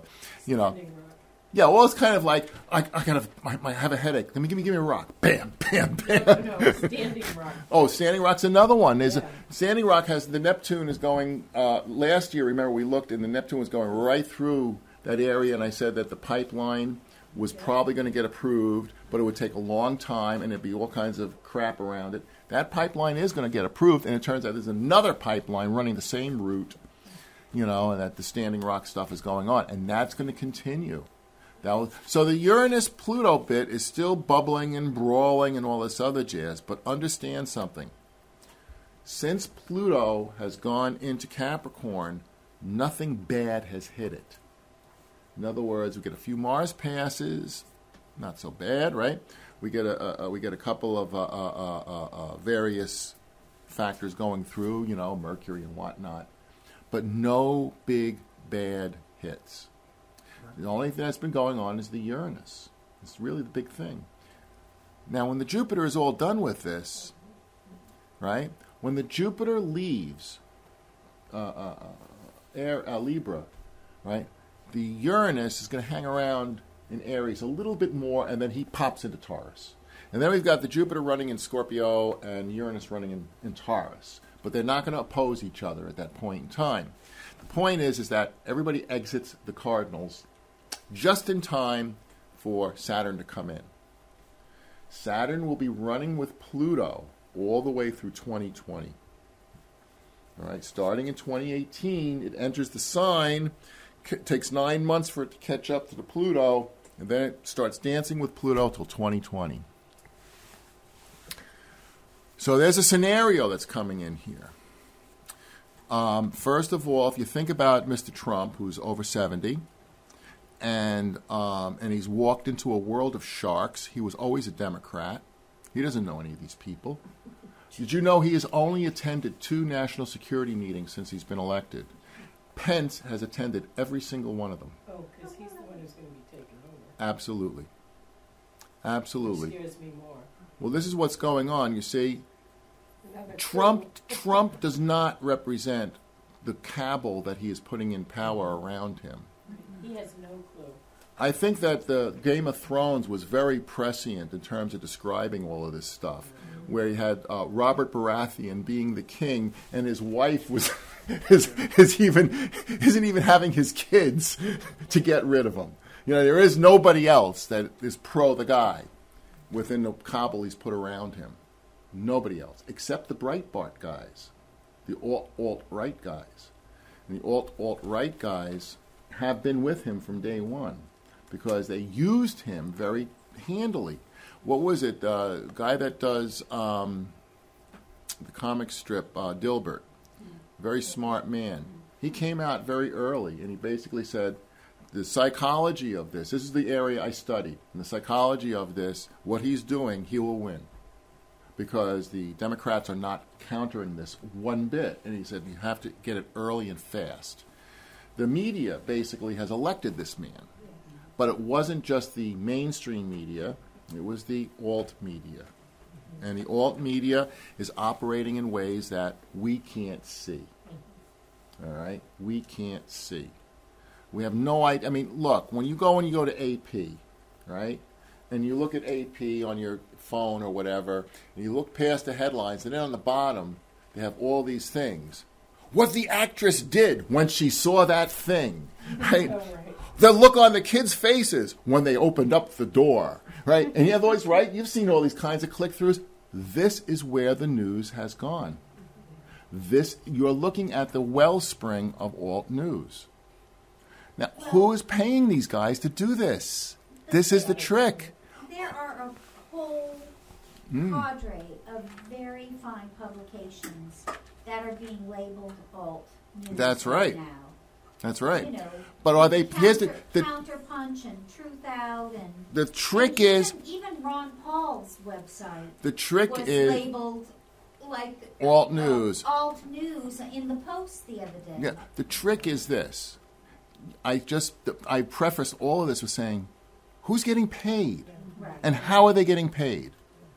Yeah, well, it's kind of like, I have a headache. Give me a rock. Bam, bam, bam. No, Standing Rock. Oh, Standing Rock's another one. Standing Rock has, the Neptune is going, last year, remember, we looked, and the Neptune was going right through that area, and I said that the pipeline was probably going to get approved, but it would take a long time, and there'd be all kinds of crap around it. That pipeline is going to get approved, and it turns out there's another pipeline running the same route, and that the Standing Rock stuff is going on, and that's going to continue. So the Uranus-Pluto bit is still bubbling and brawling and all this other jazz, but understand something. Since Pluto has gone into Capricorn, nothing bad has hit it. In other words, we get a few Mars passes, not so bad, right? We get a couple of various factors going through, Mercury and whatnot, but no big bad hits. The only thing that's been going on is the Uranus. It's really the big thing. Now, when the Jupiter is all done with this, right? When the Jupiter leaves Libra, right? The Uranus is going to hang around in Aries a little bit more, and then he pops into Taurus. And then we've got the Jupiter running in Scorpio and Uranus running in Taurus. But they're not going to oppose each other at that point in time. The point is that everybody exits the cardinals just in time for Saturn to come in. Saturn will be running with Pluto all the way through 2020. All right, starting in 2018, it enters the sign, takes 9 months for it to catch up to the Pluto, and then it starts dancing with Pluto till 2020. So there's a scenario that's coming in here. First of all, if you think about Mr. Trump, who's over 70, and he's walked into a world of sharks. He was always a Democrat. He doesn't know any of these people. Did you know he has only attended 2 national security meetings since he's been elected? Pence has attended every single one of them. Oh, because he's the one who's going to be taken over. Absolutely. Absolutely. Which scares me more. Well, this is what's going on. You see, Another Trump does not represent the cabal that he is putting in power around him. He has no clue. I think that the Game of Thrones was very prescient in terms of describing all of this stuff, where you had Robert Baratheon being the king, and his wife was isn't even having his kids to get rid of him. You know, there is nobody else that is pro the guy within the cabal he's put around him. Nobody else, except the Breitbart guys, the alt-right guys. And the alt-right guys have been with him from day one because they used him very handily. What was it? The guy that does the comic strip, Dilbert, very smart man. He came out very early, and he basically said, the psychology of this is the area I studied, and the psychology of this, what he's doing, he will win. Because the Democrats are not countering this one bit. And he said, you have to get it early and fast. The media basically has elected this man. But it wasn't just the mainstream media, it was the alt media. And the alt media is operating in ways that we can't see. All right? We can't see. We have no idea. I mean, look, when you go to AP, right? And you look at AP on your phone or whatever, and you look past the headlines, and then on the bottom, they have all these things. What the actress did when she saw that thing, right? Oh, right. The look on the kids' faces when they opened up the door, right? And you have always, right? You've seen all these kinds of click-throughs. This is where the news has gone. You're looking at the wellspring of alt news. Now, who is paying these guys to do this? This is the trick. There are a whole cadre of very fine publications that are being labeled alt news. That's right. Now. That's right. You know, But are they? Here's the Counterpunch and Truth Out and the trick and is even Ron Paul's website. the trick was is labeled like alt news. Alt news in the Post the other day. Yeah. The trick is this. I preface all of this with saying, who's getting paid, Right. and how are they getting paid?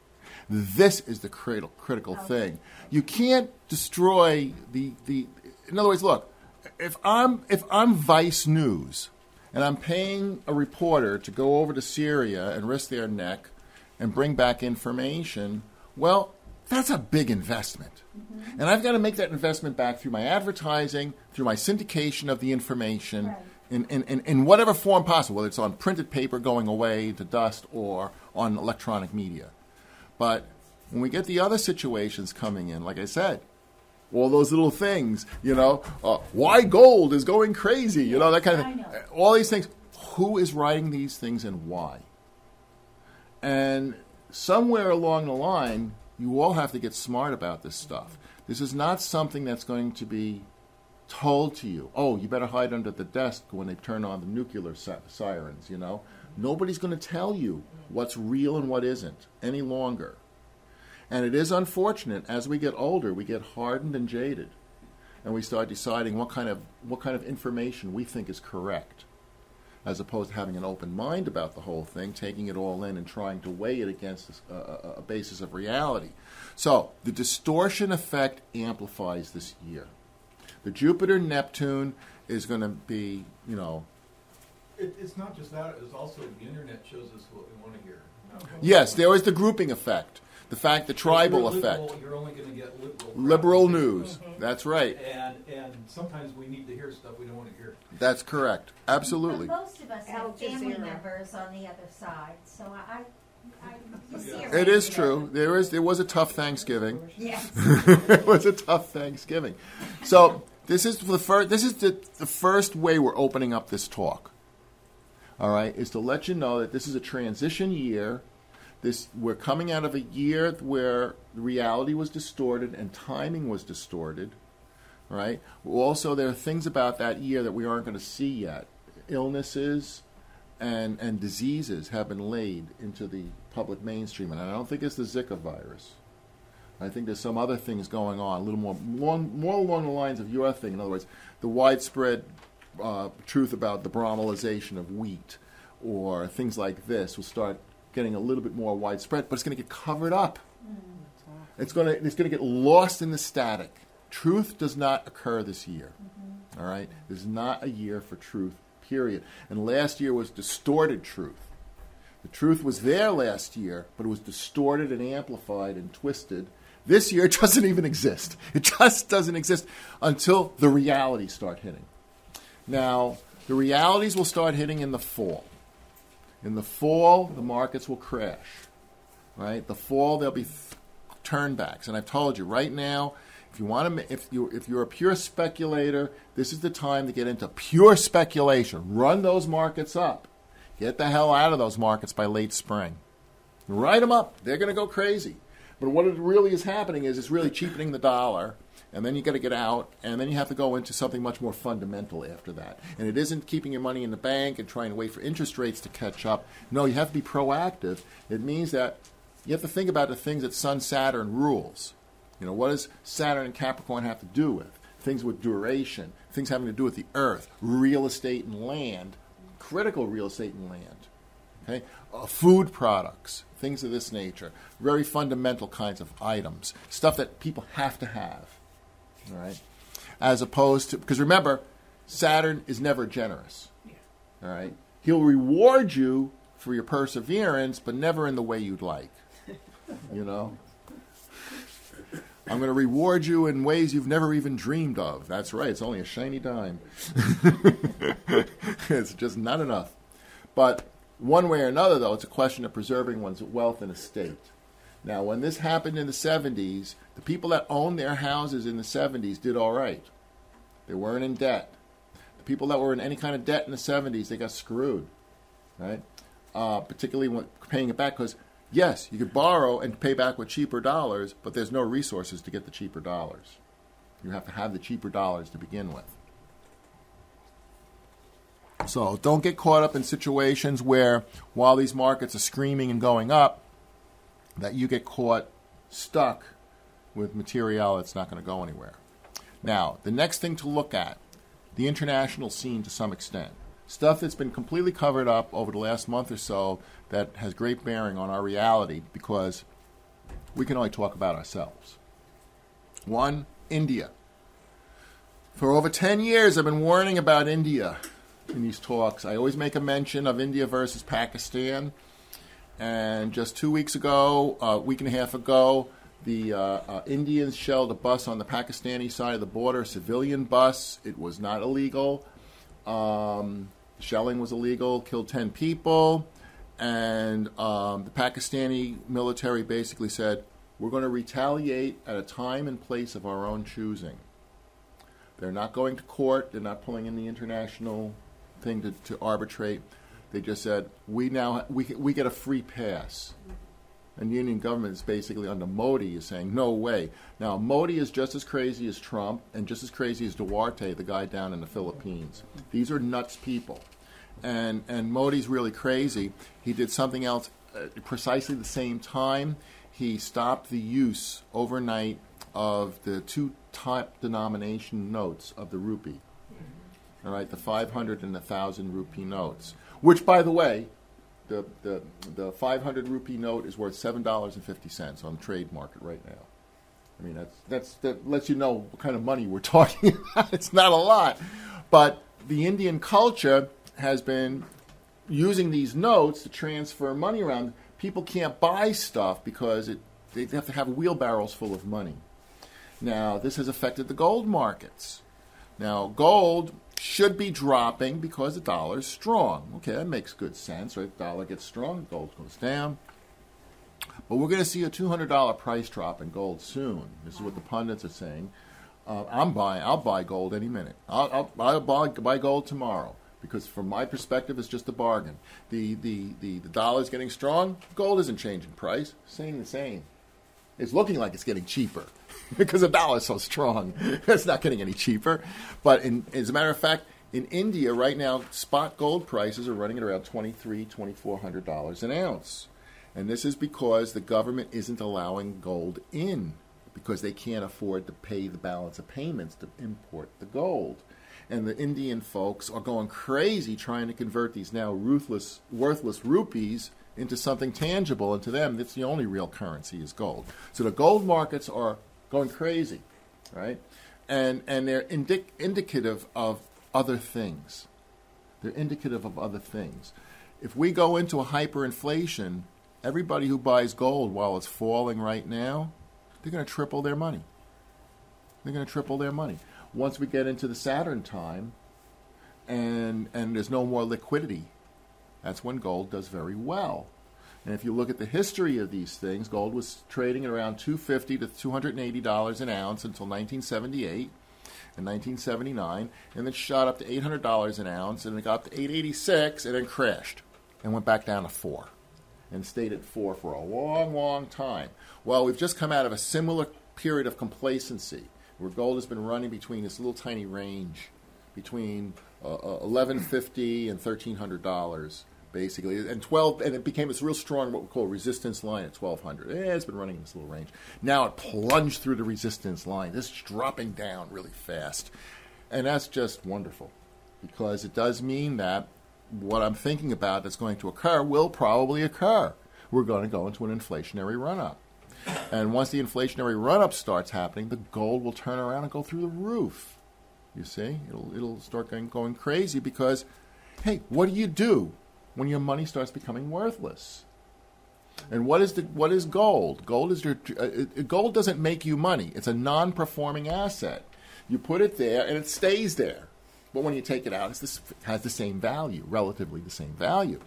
This is the critical thing. You can't destroy the. In other words, look. If I'm Vice News, and I'm paying a reporter to go over to Syria and risk their neck and bring back information, well, that's a big investment. Mm-hmm. And I've got to make that investment back through my advertising, through my syndication of the information, right, in whatever form possible, whether it's on printed paper going away to dust or on electronic media. But when we get the other situations coming in, like I said, all those little things, why gold is going crazy, that kind of thing. All these things. Who is writing these things and why? And somewhere along the line, you all have to get smart about this stuff. This is not something that's going to be told to you. Oh, you better hide under the desk when they turn on the nuclear sirens, Nobody's going to tell you what's real and what isn't any longer. And it is unfortunate, as we get older, we get hardened and jaded. And we start deciding what kind of information we think is correct. as opposed to having an open mind about the whole thing, taking it all in and trying to weigh it against a basis of reality. So the distortion effect amplifies this year. The Jupiter-Neptune is going to be, It's not just that, it's also the internet shows us what we want to hear. Yes, there is the grouping effect, the fact, the tribal If you're liberal, effect. You're only going to get liberal. Liberal crap. news. That's right. And sometimes we need to hear stuff we don't want to hear. That's correct. Absolutely. But most of us have Al family Jazeera. members on the other side, so I you see Yeah. a It is range true. There was a tough Thanksgiving. Yes. It was a tough Thanksgiving. So this is the first way we're opening up this talk. All right, is to let you know that this is a transition year. We're coming out of a year where reality was distorted and timing was distorted. Right. Also, there are things about that year that we aren't going to see yet. Illnesses and diseases have been laid into the public mainstream, and I don't think it's the Zika virus. I think there's some other things going on, a little more along the lines of your thing. In other words, the widespread truth about the Brahmalization of wheat or things like this will start getting a little bit more widespread, but it's going to get covered up. It's going to get lost in the static. Truth does not occur this year. All right? This is not a year for truth, period. And last year was distorted truth. The truth was there last year, but it was distorted and amplified and twisted. This year, it doesn't even exist. It just doesn't exist until the realities start hitting. Now, the realities will start hitting in the fall. In the fall, the markets will crash. Right? The fall, there'll be turnbacks. And I've told you, right now, if you want to, if you're a pure speculator, this is the time to get into pure speculation. Run those markets up. Get the hell out of those markets by late spring. Write them up. They're going to go crazy. But what it really is happening is it's really cheapening the dollar, and then you got to get out, and then you have to go into something much more fundamental after that. And it isn't keeping your money in the bank and trying to wait for interest rates to catch up. No, you have to be proactive. It means that you have to think about the things that Sun Saturn rules. What does Saturn and Capricorn have to do with? Things with duration, things having to do with the earth, real estate and land, critical real estate and land, okay? Food products, things of this nature, very fundamental kinds of items, stuff that people have to have, all right? As opposed to, because remember, Saturn is never generous, all right? He'll reward you for your perseverance, but never in the way you'd like, I'm going to reward you in ways you've never even dreamed of. That's right. It's only a shiny dime. It's just not enough. But one way or another, though, it's a question of preserving one's wealth and estate. Now, when this happened in the 70s, the people that owned their houses in the 70s did all right. They weren't in debt. The people that were in any kind of debt in the 70s, they got screwed, right? Particularly when paying it back, because yes, you could borrow and pay back with cheaper dollars, but there's no resources to get the cheaper dollars. You have to have the cheaper dollars to begin with. So don't get caught up in situations where, while these markets are screaming and going up, that you get caught stuck with material that's not going to go anywhere. Now, the next thing to look at, the international scene to some extent. Stuff that's been completely covered up over the last month or so that has great bearing on our reality because we can only talk about ourselves. One, India. For over 10 years, I've been warning about India in these talks. I always make a mention of India versus Pakistan. And just 2 weeks ago, a week and a half ago, the Indians shelled a bus on the Pakistani side of the border, a civilian bus. It was not illegal. Shelling was illegal, killed 10 people, and the Pakistani military basically said, we're going to retaliate at a time and place of our own choosing. They're not going to court. They're not pulling in the international thing to arbitrate. They just said, we get a free pass. And the Indian government is basically under Modi is saying, no way. Now, Modi is just as crazy as Trump and just as crazy as Duarte, the guy down in the Philippines. These are nuts people. And Modi's really crazy. He did something else precisely the same time. He stopped the use overnight of the two top denomination notes of the rupee. All right, the 500 and the 1,000 rupee notes. Which, by the way, the 500 rupee note is worth $7.50 on the trade market right now. I mean, that lets you know what kind of money we're talking about. It's not a lot, but the Indian culture has been using these notes to transfer money around. People can't buy stuff because they have to have wheelbarrows full of money. Now, this has affected the gold markets. Now, gold should be dropping because the dollar is strong. Okay, that makes good sense, right? The dollar gets strong, gold goes down. But we're going to see a $200 price drop in gold soon. This is what the pundits are saying. I'll buy gold any minute. I'll buy gold tomorrow because from my perspective, it's just a bargain. The dollar's getting strong. Gold isn't changing price. Staying the same. It's looking like it's getting cheaper because the dollar's so strong. It's not getting any cheaper. But as a matter of fact, in India right now, spot gold prices are running at around $2,300, $2,400 an ounce. And this is because the government isn't allowing gold in because they can't afford to pay the balance of payments to import the gold. And the Indian folks are going crazy trying to convert these now worthless rupees into something tangible. And to them, that's the only real currency is gold. So the gold markets are going crazy, right? And they're indicative of other things. They're indicative of other things. If we go into a hyperinflation, everybody who buys gold while it's falling right now, they're going to triple their money. They're going to triple their money. Once we get into the Saturn time and there's no more liquidity, that's when gold does very well. And if you look at the history of these things, gold was trading at around $250 to $280 an ounce until 1978 and 1979, and then shot up to $800 an ounce, and it got up to $886 and then crashed and went back down to $4. And stayed at 4 for a long, long time. Well, we've just come out of a similar period of complacency where gold has been running between this little tiny range between $1,150 and $1,300, basically, and it became this real strong what we call resistance line at $1,200. It's been running in this little range. Now it plunged through the resistance line. This is dropping down really fast, and that's just wonderful because it does mean that what I'm thinking about that's going to occur will probably occur. We're going to go into an inflationary run-up. And once the inflationary run-up starts happening, the gold will turn around and go through the roof. You see? It'll start going crazy because, hey, what do you do when your money starts becoming worthless? And what is gold? Gold doesn't make you money. It's a non-performing asset. You put it there and it stays there. But when you take it out, it has the same value, relatively the same value.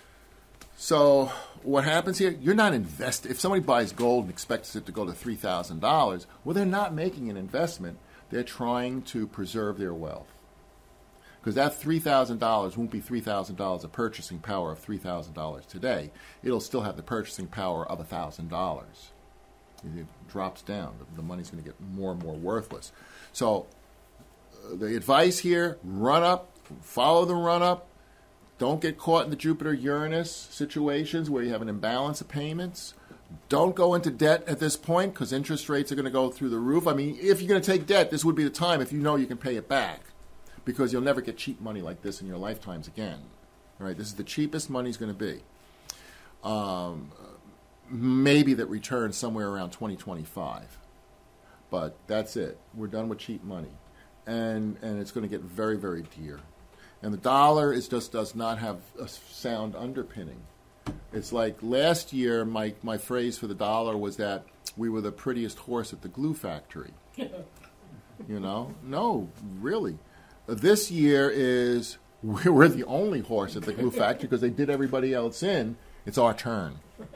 So what happens here? You're not investing. If somebody buys gold and expects it to go to $3,000, well, they're not making an investment. They're trying to preserve their wealth. Because that $3,000 won't be $3,000 of purchasing power of $3,000 today. It'll still have the purchasing power of $1,000. It drops down. The money's going to get more and more worthless. So the advice here, run up, follow the run up. Don't get caught in the Jupiter-Uranus situations where you have an imbalance of payments. Don't go into debt at this point because interest rates are going to go through the roof. I mean, if you're going to take debt, this would be the time if you know you can pay it back because you'll never get cheap money like this in your lifetimes again. All right, this is the cheapest money's going to be. Maybe that returns somewhere around 2025. But that's it. We're done with cheap money. And it's going to get very, very dear. And the dollar does not have a sound underpinning. It's like last year, my phrase for the dollar was that we were the prettiest horse at the glue factory. You know? No, really. This year is we're the only horse at the glue factory because they did everybody else in. It's our turn.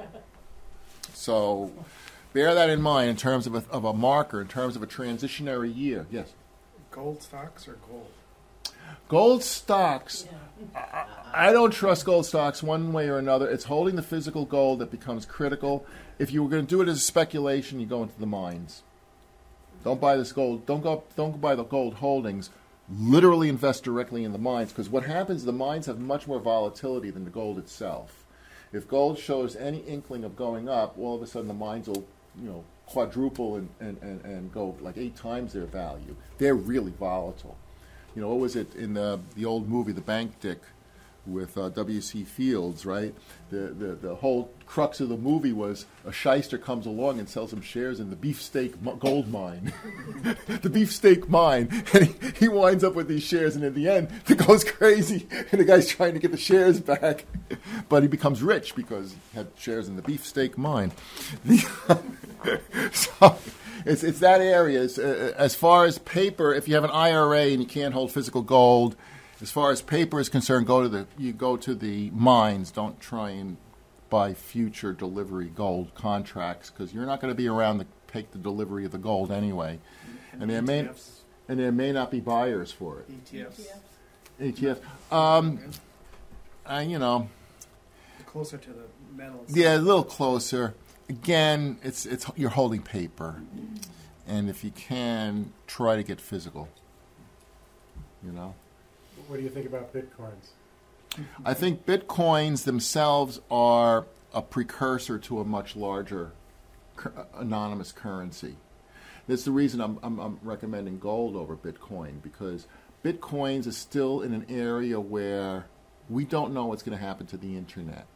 So bear that in mind in terms of a marker, in terms of a transitionary year. Yes? Gold stocks or gold? Gold stocks, I don't trust gold stocks one way or another. It's holding the physical gold that becomes critical. If you were going to do it as a speculation, you go into the mines. Don't buy this gold. Don't buy the gold holdings. Literally invest directly in the mines because what happens is the mines have much more volatility than the gold itself. If gold shows any inkling of going up, all of a sudden the mines will, quadruple and go like 8 times their value. They're really volatile. what was it in the old movie, The Bank Dick, with W.C. Fields, right? The whole crux of the movie was a shyster comes along and sells him shares in the beefsteak gold mine. The beefsteak mine. And he winds up with these shares, and in the end, it goes crazy, and the guy's trying to get the shares back. But he becomes rich because he had shares in the beefsteak mine. So it's that area. As far as paper, if you have an IRA and you can't hold physical gold, as far as paper is concerned, you go to the mines. Don't try and buy future delivery gold contracts because you're not going to be around to take the delivery of the gold anyway, and there may not be buyers for it. ETFs. Closer to the metals. Yeah, a little closer. Again, it's you're holding paper, and if you can, try to get physical. What do you think about bitcoins? I think bitcoins themselves are a precursor to a much larger anonymous currency. That's the reason I'm recommending gold over Bitcoin, because Bitcoins is still in an area where we don't know what's going to happen to the internet.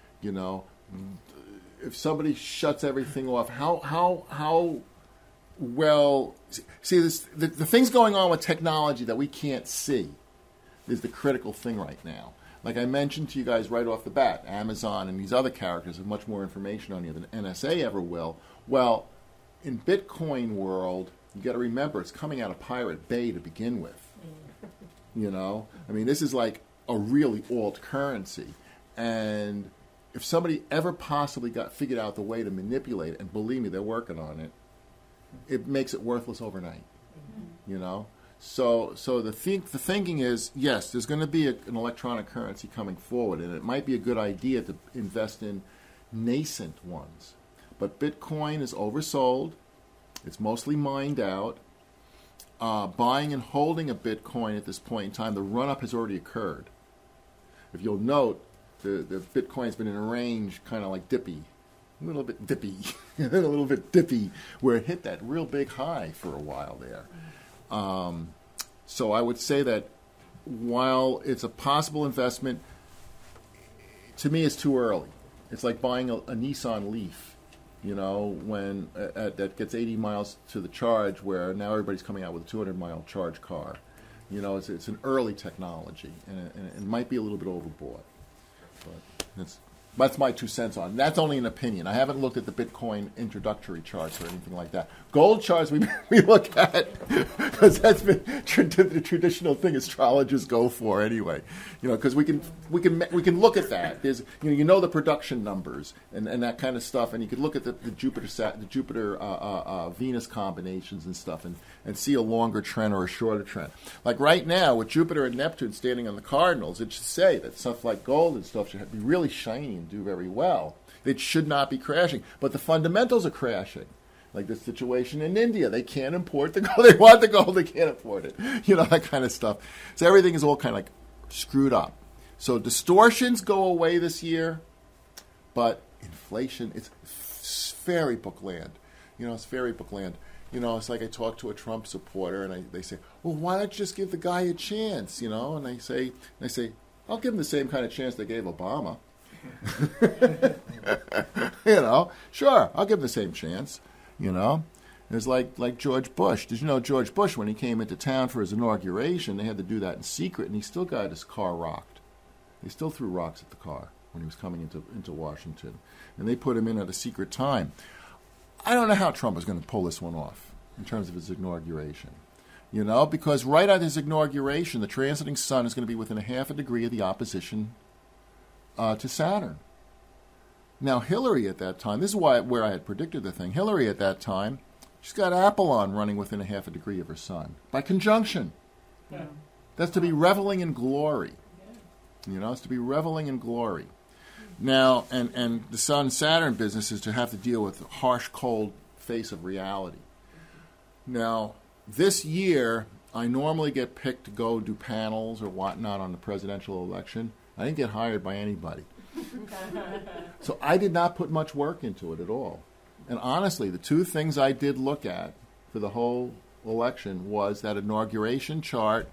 If somebody shuts everything off, how well... See, the things going on with technology that we can't see is the critical thing right now. Like I mentioned to you guys right off the bat, Amazon and these other characters have much more information on you than NSA ever will. Well, in Bitcoin world, you got to remember it's coming out of Pirate Bay to begin with. This is like a really alt currency, and if somebody ever possibly figured out the way to manipulate it, and believe me, they're working on it, it makes it worthless overnight. So the thinking is, yes, there's going to be an electronic currency coming forward, and it might be a good idea to invest in nascent ones. But Bitcoin is oversold. It's mostly mined out. Buying and holding a Bitcoin at this point in time, the run-up has already occurred. If you'll note, the Bitcoin's been in a range kind of like dippy, a little bit dippy, where it hit that real big high for a while there. So I would say that while it's a possible investment, to me it's too early. It's like buying a Nissan Leaf, when that gets 80 miles to the charge, where now everybody's coming out with a 200-mile charge car. It's an early technology, and it might be a little bit overbought. But that's my 2 cents on it. That's only an opinion. I haven't looked at the Bitcoin introductory charts or anything like that. Gold charts we look at because that's been the traditional thing astrologers go for anyway. Because we can look at that. There's the production numbers and that kind of stuff, and you can look at the Jupiter Venus combinations and stuff and see a longer trend or a shorter trend. Like right now with Jupiter and Neptune standing on the cardinals, it should say that stuff like gold and stuff should be really shiny and do very well. It should not be crashing, but the fundamentals are crashing. Like the situation in India, they can't import the gold. They want the gold, they can't afford it. That kind of stuff. So everything is all kind of like screwed up. So distortions go away this year, but inflation, it's fairy book land. It's fairy book land. It's like I talk to a Trump supporter, and they say, well, why don't you just give the guy a chance, And I say, I'll give him the same kind of chance they gave Obama. Sure, I'll give him the same chance. It's like George Bush. Did you know George Bush, when he came into town for his inauguration, they had to do that in secret, and he still got his car rocked. They still threw rocks at the car when he was coming into Washington, and they put him in at a secret time. I don't know how Trump is going to pull this one off in terms of his inauguration. Because right at his inauguration, the transiting sun is going to be within a half a degree of the opposition to Saturn. Now, Hillary at that time, this is where I had predicted the thing. Hillary at that time, she's got Apollon running within a half a degree of her sun by conjunction. Yeah. That's to be reveling in glory. It's to be reveling in glory. Now, and the Sun-Saturn business is to have to deal with the harsh, cold face of reality. Now, this year, I normally get picked to go do panels or whatnot on the presidential election. I didn't get hired by anybody. So I did not put much work into it at all. And honestly, the 2 things I did look at for the whole election was that inauguration chart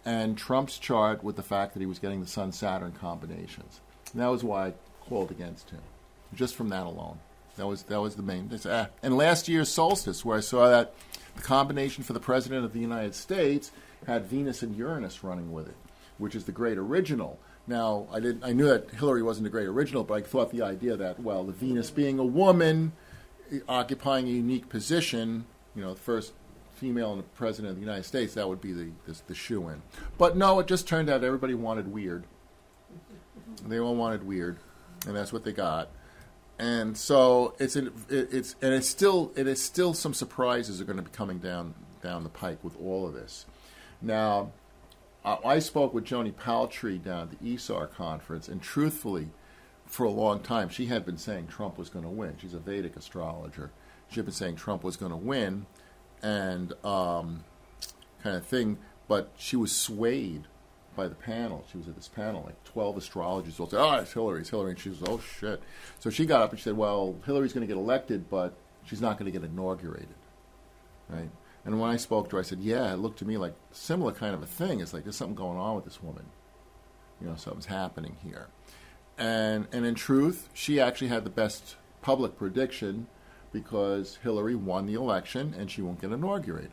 and Trump's chart with the fact that he was getting the Sun-Saturn combinations. And that was why I called against him, just from that alone. That was the main. And last year's solstice, where I saw that the combination for the President of the United States had Venus and Uranus running with it, which is the great original. Now, I knew that Hillary wasn't the great original, but I thought the idea that, well, the Venus being a woman, occupying a unique position, the first female and the President of the United States, that would be the shoe-in. But no, it just turned out everybody wanted weird. They all wanted weird, and that's what they got. And so it is still some surprises are going to be coming down the pike with all of this. Now, I spoke with Joni Paltry down at the ESAR conference, and truthfully, for a long time, she had been saying Trump was going to win. She's a Vedic astrologer. She had been saying Trump was going to win, and kind of thing. But she was swayed by the panel. She was at this panel, like 12 astrologers all said, "Oh, it's Hillary, it's Hillary." And she was, "Oh, shit." So she got up and she said, "Well, Hillary's going to get elected, but she's not going to get inaugurated." Right? And when I spoke to her, I said, "Yeah, it looked to me like a similar kind of a thing. It's like there's something going on with this woman. Something's happening here." And in truth, she actually had the best public prediction because Hillary won the election and she won't get inaugurated.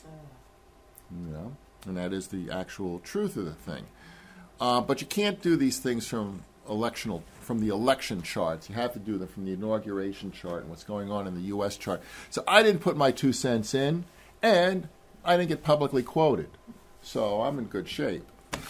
And that is the actual truth of the thing. But you can't do these things from the election charts. You have to do them from the inauguration chart and what's going on in the U.S. chart. So I didn't put my 2 cents in, and I didn't get publicly quoted. So I'm in good shape.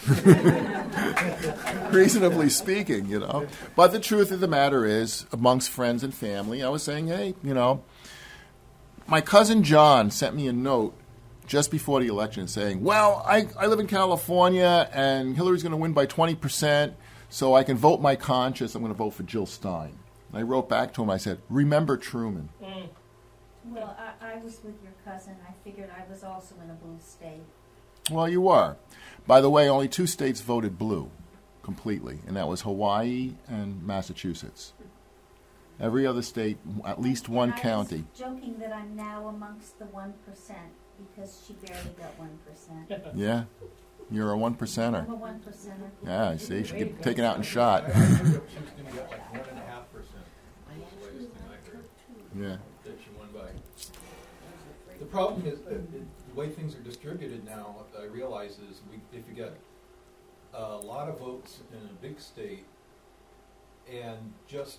Reasonably speaking, But the truth of the matter is, amongst friends and family, I was saying, hey, my cousin John sent me a note just before the election saying, well, I live in California and Hillary's going to win by 20%, so I can vote my conscience. I'm going to vote for Jill Stein. And I wrote back to him, I said, remember Truman. Well, I was with your cousin. I figured I was also in a blue state. Well, you are. By the way, only 2 states voted blue completely, and that was Hawaii and Massachusetts. Every other state, at least one county. I was joking that I'm now amongst the 1% because she barely got 1%. Yeah, you're a 1%er. I'm a 1%er. Yeah, I see. She get taken out and shot. I heard she was going to get like 1.5%. That's the latest thing I heard. Yeah. That she won by. The problem is the way things are distributed now. I realize is if you get a lot of votes in a big state and just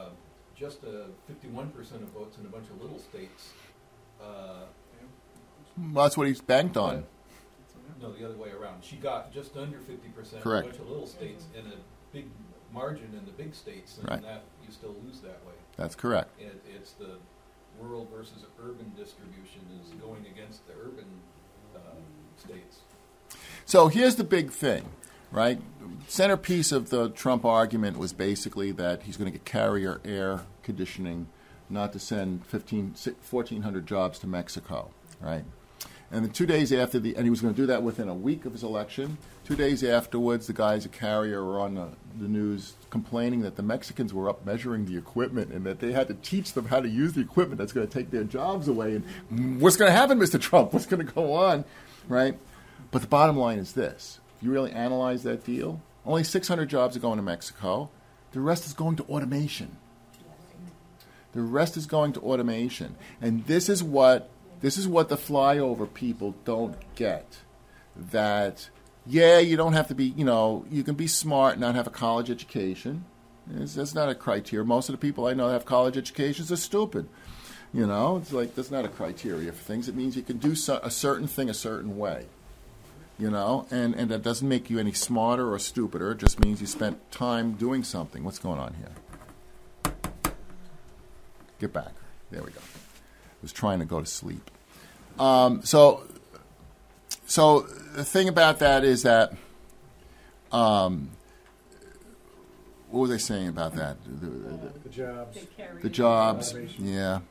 51% of votes in a bunch of little states. Well, that's what he's banked on. No, the other way around. She got just under 50% Correct. in a bunch of little states and a big margin in the big states, and Right. that you still lose that way. That's correct. It's the rural versus urban distribution is going against the urban states. So here's the big thing, right? Centerpiece of the Trump argument was basically that he's going to get carrier air conditioning, not to send 1,400 jobs to Mexico, right? And then 2 days after and he was going to do that within a week of his election. 2 days afterwards, the guys at Carrier were on the news complaining that the Mexicans were up measuring the equipment and that they had to teach them how to use the equipment that's going to take their jobs away. And what's going to happen, Mr. Trump? What's going to go on, right? But the bottom line is this. If you really analyze that deal, only 600 jobs are going to Mexico. The rest is going to automation. The rest is going to automation. And this is what the flyover people don't get. That, yeah, you don't have to be, you can be smart and not have a college education. That's not a criteria. Most of the people I know that have college educations are stupid. It's like that's not a criteria for things. It means you can do a certain thing a certain way. And that doesn't make you any smarter or stupider. It just means you spent time doing something. What's going on here? Get back. There we go. I was trying to go to sleep. So the thing about that is that, what was I saying about that? The jobs. The jobs, yeah.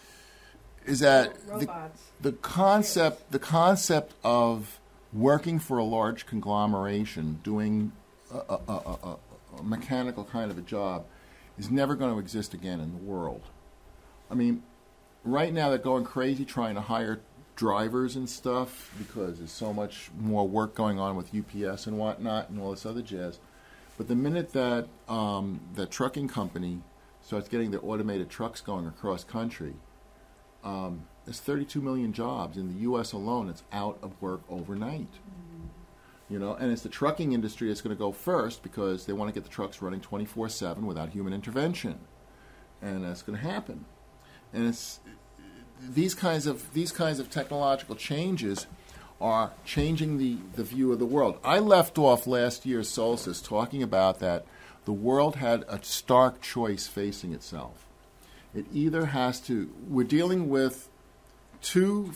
Is that Robots. the concept of working for a large conglomeration, doing a mechanical kind of a job, is never going to exist again in the world. I mean, right now they're going crazy trying to hire drivers and stuff because there's so much more work going on with UPS and whatnot and all this other jazz. But the minute that that trucking company starts getting their automated trucks going across country, there's 32 million jobs in the U.S. alone that's out of work overnight. You know, and it's the trucking industry that's going to go first because they want to get the trucks running 24/7 without human intervention, and that's going to happen. And it's these kinds of technological changes are changing the view of the world. I left off last year's solstice talking about that the world had a stark choice facing itself. It either has to, we're dealing with two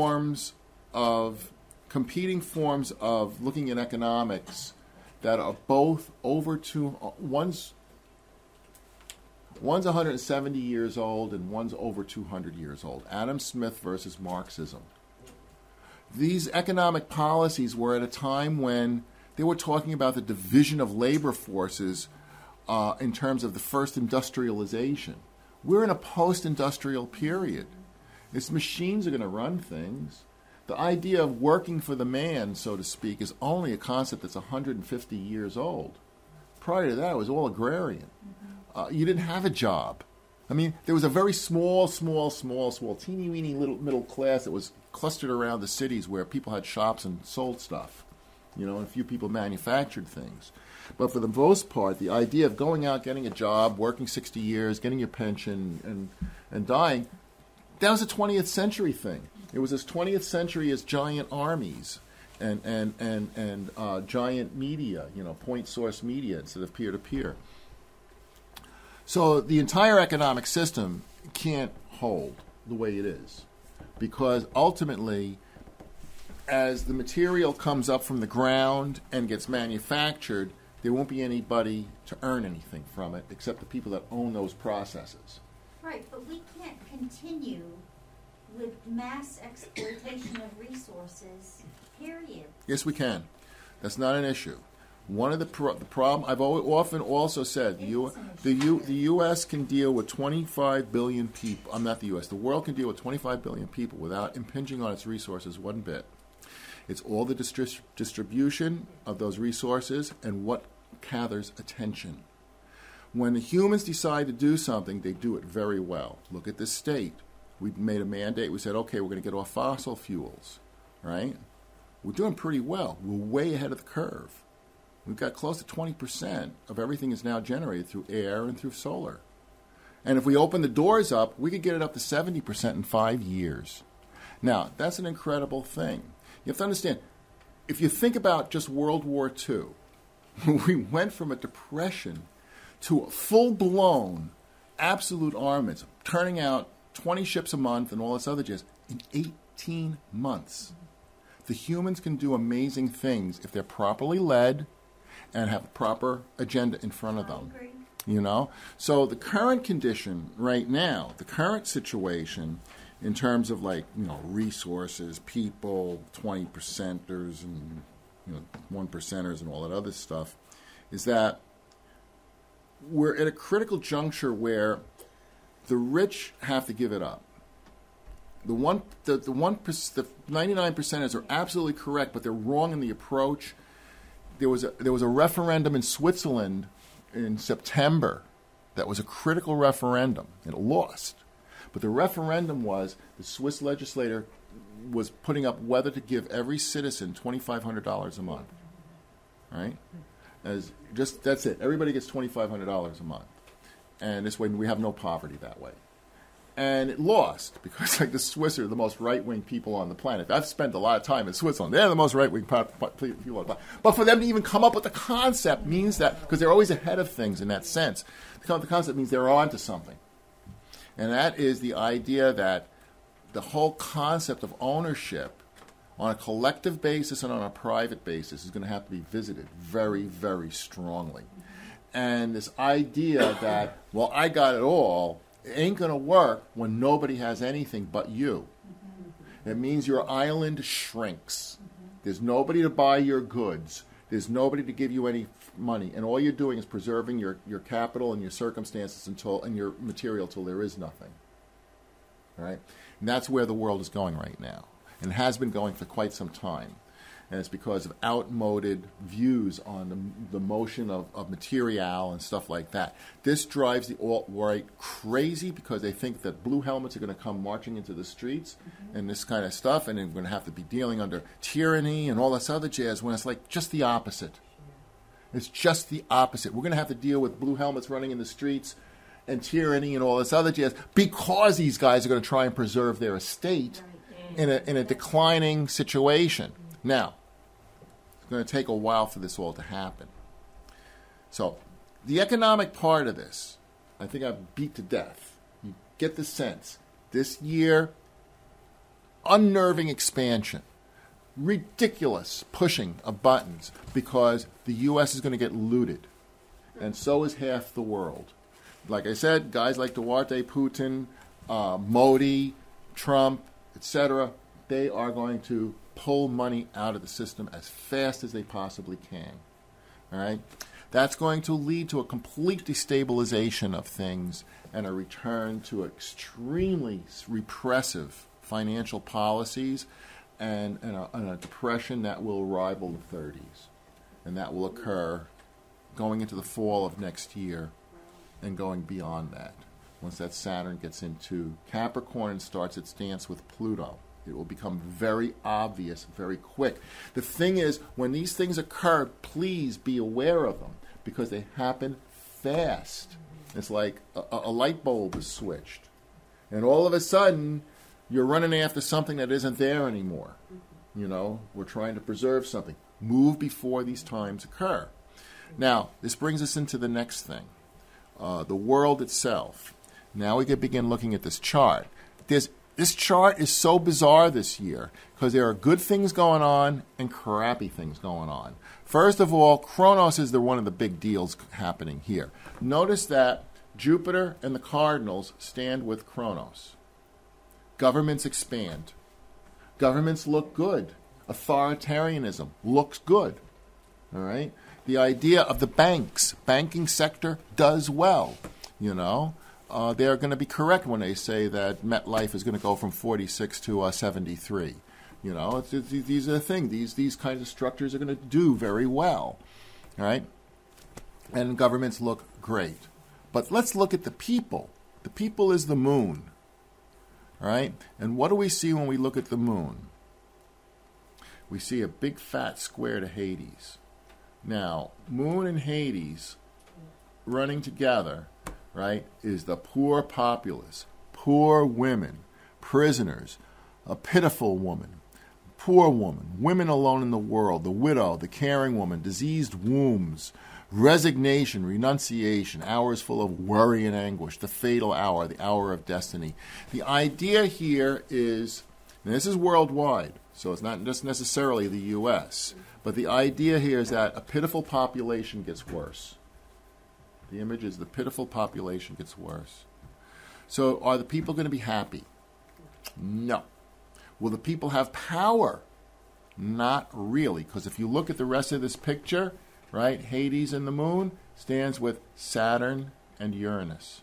competing forms of looking at economics that are both one's 170 years old and one's over 200 years old. Adam Smith versus Marxism. These economic policies were at a time when they were talking about the division of labor forces in terms of the first industrialization. We're in a post-industrial period. It's machines are going to run things. The idea of working for the man, so to speak, is only a concept that's 150 years old. Prior to that, it was all agrarian. You didn't have a job. I mean, there was a very small, teeny-weeny little middle class that was clustered around the cities where people had shops and sold stuff, you know, and a few people manufactured things. But for the most part, the idea of going out, getting a job, working 60 years, getting your pension, and dying, that was a 20th century thing. It was as 20th century as giant armies and giant media, you know, point source media instead of peer-to-peer. So the entire economic system can't hold the way it is because ultimately, as the material comes up from the ground and gets manufactured, there won't be anybody to earn anything from it except the people that own those processes. Right, but we can't continue with mass exploitation of resources, period. Yes, we can. That's not an issue. One of the problem I've often also said the U.S. can deal with 25 billion people. I'm not the U.S. The world can deal with 25 billion people without impinging on its resources one bit. It's all the distribution of those resources and what gathers attention. When the humans decide to do something, they do it very well. Look at this state. We made a mandate. We said, okay, we're going to get off fossil fuels, right? We're doing pretty well. We're way ahead of the curve. We've got close to 20% of everything is now generated through air and through solar. And if we open the doors up, we could get it up to 70% in 5 years. Now, that's an incredible thing. You have to understand, if you think about just World War II, we went from a depression to a full-blown absolute armaments, turning out 20 ships a month and all this other jazz in 18 months. The humans can do amazing things if they're properly led and have a proper agenda in front of them. You know? So the current condition right now, the current situation in terms of resources, people, 20%ers and 1%ers and all that other stuff, is that we're at a critical juncture where the rich have to give it up. The 99%ers are absolutely correct, but they're wrong in the approach. There was a referendum in Switzerland in September that was a critical referendum. It lost. But the referendum was the Swiss legislator was putting up whether to give every citizen $2,500 a month. Right? That's it. Everybody gets $2,500 a month. And this way we have no poverty that way. And it lost because the Swiss are the most right-wing people on the planet. I've spent a lot of time in Switzerland. They're the most right-wing people on the planet. But for them to even come up with the concept means that, because they're always ahead of things in that sense, the concept means they're on to something. And that is the idea that the whole concept of ownership on a collective basis and on a private basis is going to have to be visited very, very strongly. And this idea that, well, I got it all, it ain't going to work when nobody has anything but you. It means your island shrinks. There's nobody to buy your goods. There's nobody to give you any money. And all you're doing is preserving your capital and your circumstances and your material till there is nothing. All right? And that's where the world is going right now. and has been going for quite some time. And it's because of outmoded views on the motion of material and stuff like that. This drives the alt-right crazy because they think that blue helmets are going to come marching into the streets and this kind of stuff, and they're going to have to be dealing under tyranny and all this other jazz, when it's like just the opposite. It's just the opposite. We're going to have to deal with blue helmets running in the streets and tyranny and all this other jazz because these guys are going to try and preserve their estate in a declining situation. Now, it's going to take a while for this all to happen. So, the economic part of this, I think I've beat to death. You get the sense. This year, unnerving expansion, ridiculous pushing of buttons because the U.S. is going to get looted. And so is half the world. Like I said, guys like Duarte, Putin, Modi, Trump, etc., they are going to pull money out of the system as fast as they possibly can. All right? That's going to lead to a complete destabilization of things and a return to extremely repressive financial policies and a depression that will rival the 30s. And that will occur going into the fall of next year and going beyond that. Once that Saturn gets into Capricorn and starts its dance with Pluto, it will become very obvious very quick. The thing is, when these things occur, please be aware of them because they happen fast. It's like a light bulb is switched. And all of a sudden, you're running after something that isn't there anymore. You know, we're trying to preserve something. Move before these times occur. Now, this brings us into the next thing. The world itself. Now we can begin looking at this chart. This chart is so bizarre this year because there are good things going on and crappy things going on. First of all, Kronos is one of the big deals happening here. Notice that Jupiter and the cardinals stand with Kronos. Governments expand. Governments look good. Authoritarianism looks good. All right? The idea of the banking sector does well. You know, they're going to be correct when they say that MetLife is going to go from 46 to 73. You know, these are the things. These kinds of structures are going to do very well. All right? And governments look great. But let's look at the people. The people is the moon. All right? And what do we see when we look at the moon? We see a big fat square to Hades. Now, Moon and Hades running together, right, is the poor populace, poor women, prisoners, a pitiful woman, poor woman, women alone in the world, the widow, the caring woman, diseased wombs, resignation, renunciation, hours full of worry and anguish, the fatal hour, the hour of destiny. The idea here is, and this is worldwide, so it's not just necessarily the U.S., but the idea here is that a pitiful population gets worse. The image is the pitiful population gets worse. So are the people going to be happy? No. Will the people have power? Not really, because if you look at the rest of this picture, right, Hades and the moon stands with Saturn and Uranus,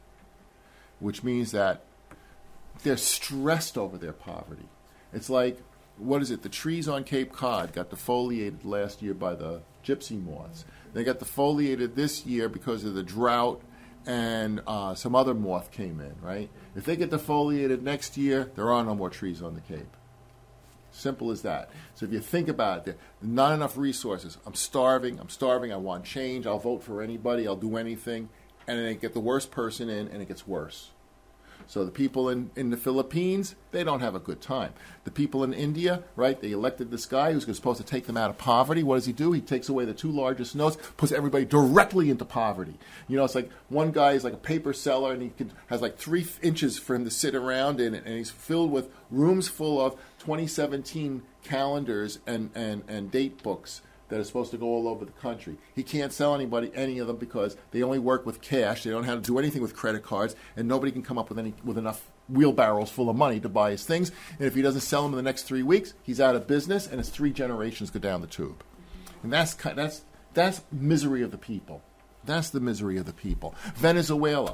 which means that they're stressed over their poverty. It's like, what is it? The trees on Cape Cod got defoliated last year by the gypsy moths. They got defoliated this year because of the drought and some other moth came in, right? If they get defoliated next year, there are no more trees on the Cape. Simple as that. So if you think about it, there are not enough resources. I'm starving, I want change, I'll vote for anybody, I'll do anything, and then they get the worst person in and it gets worse. So the people in the Philippines, they don't have a good time. The people in India, right, they elected this guy who's supposed to take them out of poverty. What does he do? He takes away the two largest notes, puts everybody directly into poverty. You know, it's like one guy is like a paper seller, and has like 3 inches for him to sit around in it, and he's filled with rooms full of 2017 calendars and date books that are supposed to go all over the country. He can't sell anybody any of them because they only work with cash. They don't have to do anything with credit cards, and nobody can come up with enough wheelbarrows full of money to buy his things. And if he doesn't sell them in the next 3 weeks, he's out of business, and his 3 generations go down the tube. And that's misery of the people. That's the misery of the people. Venezuela.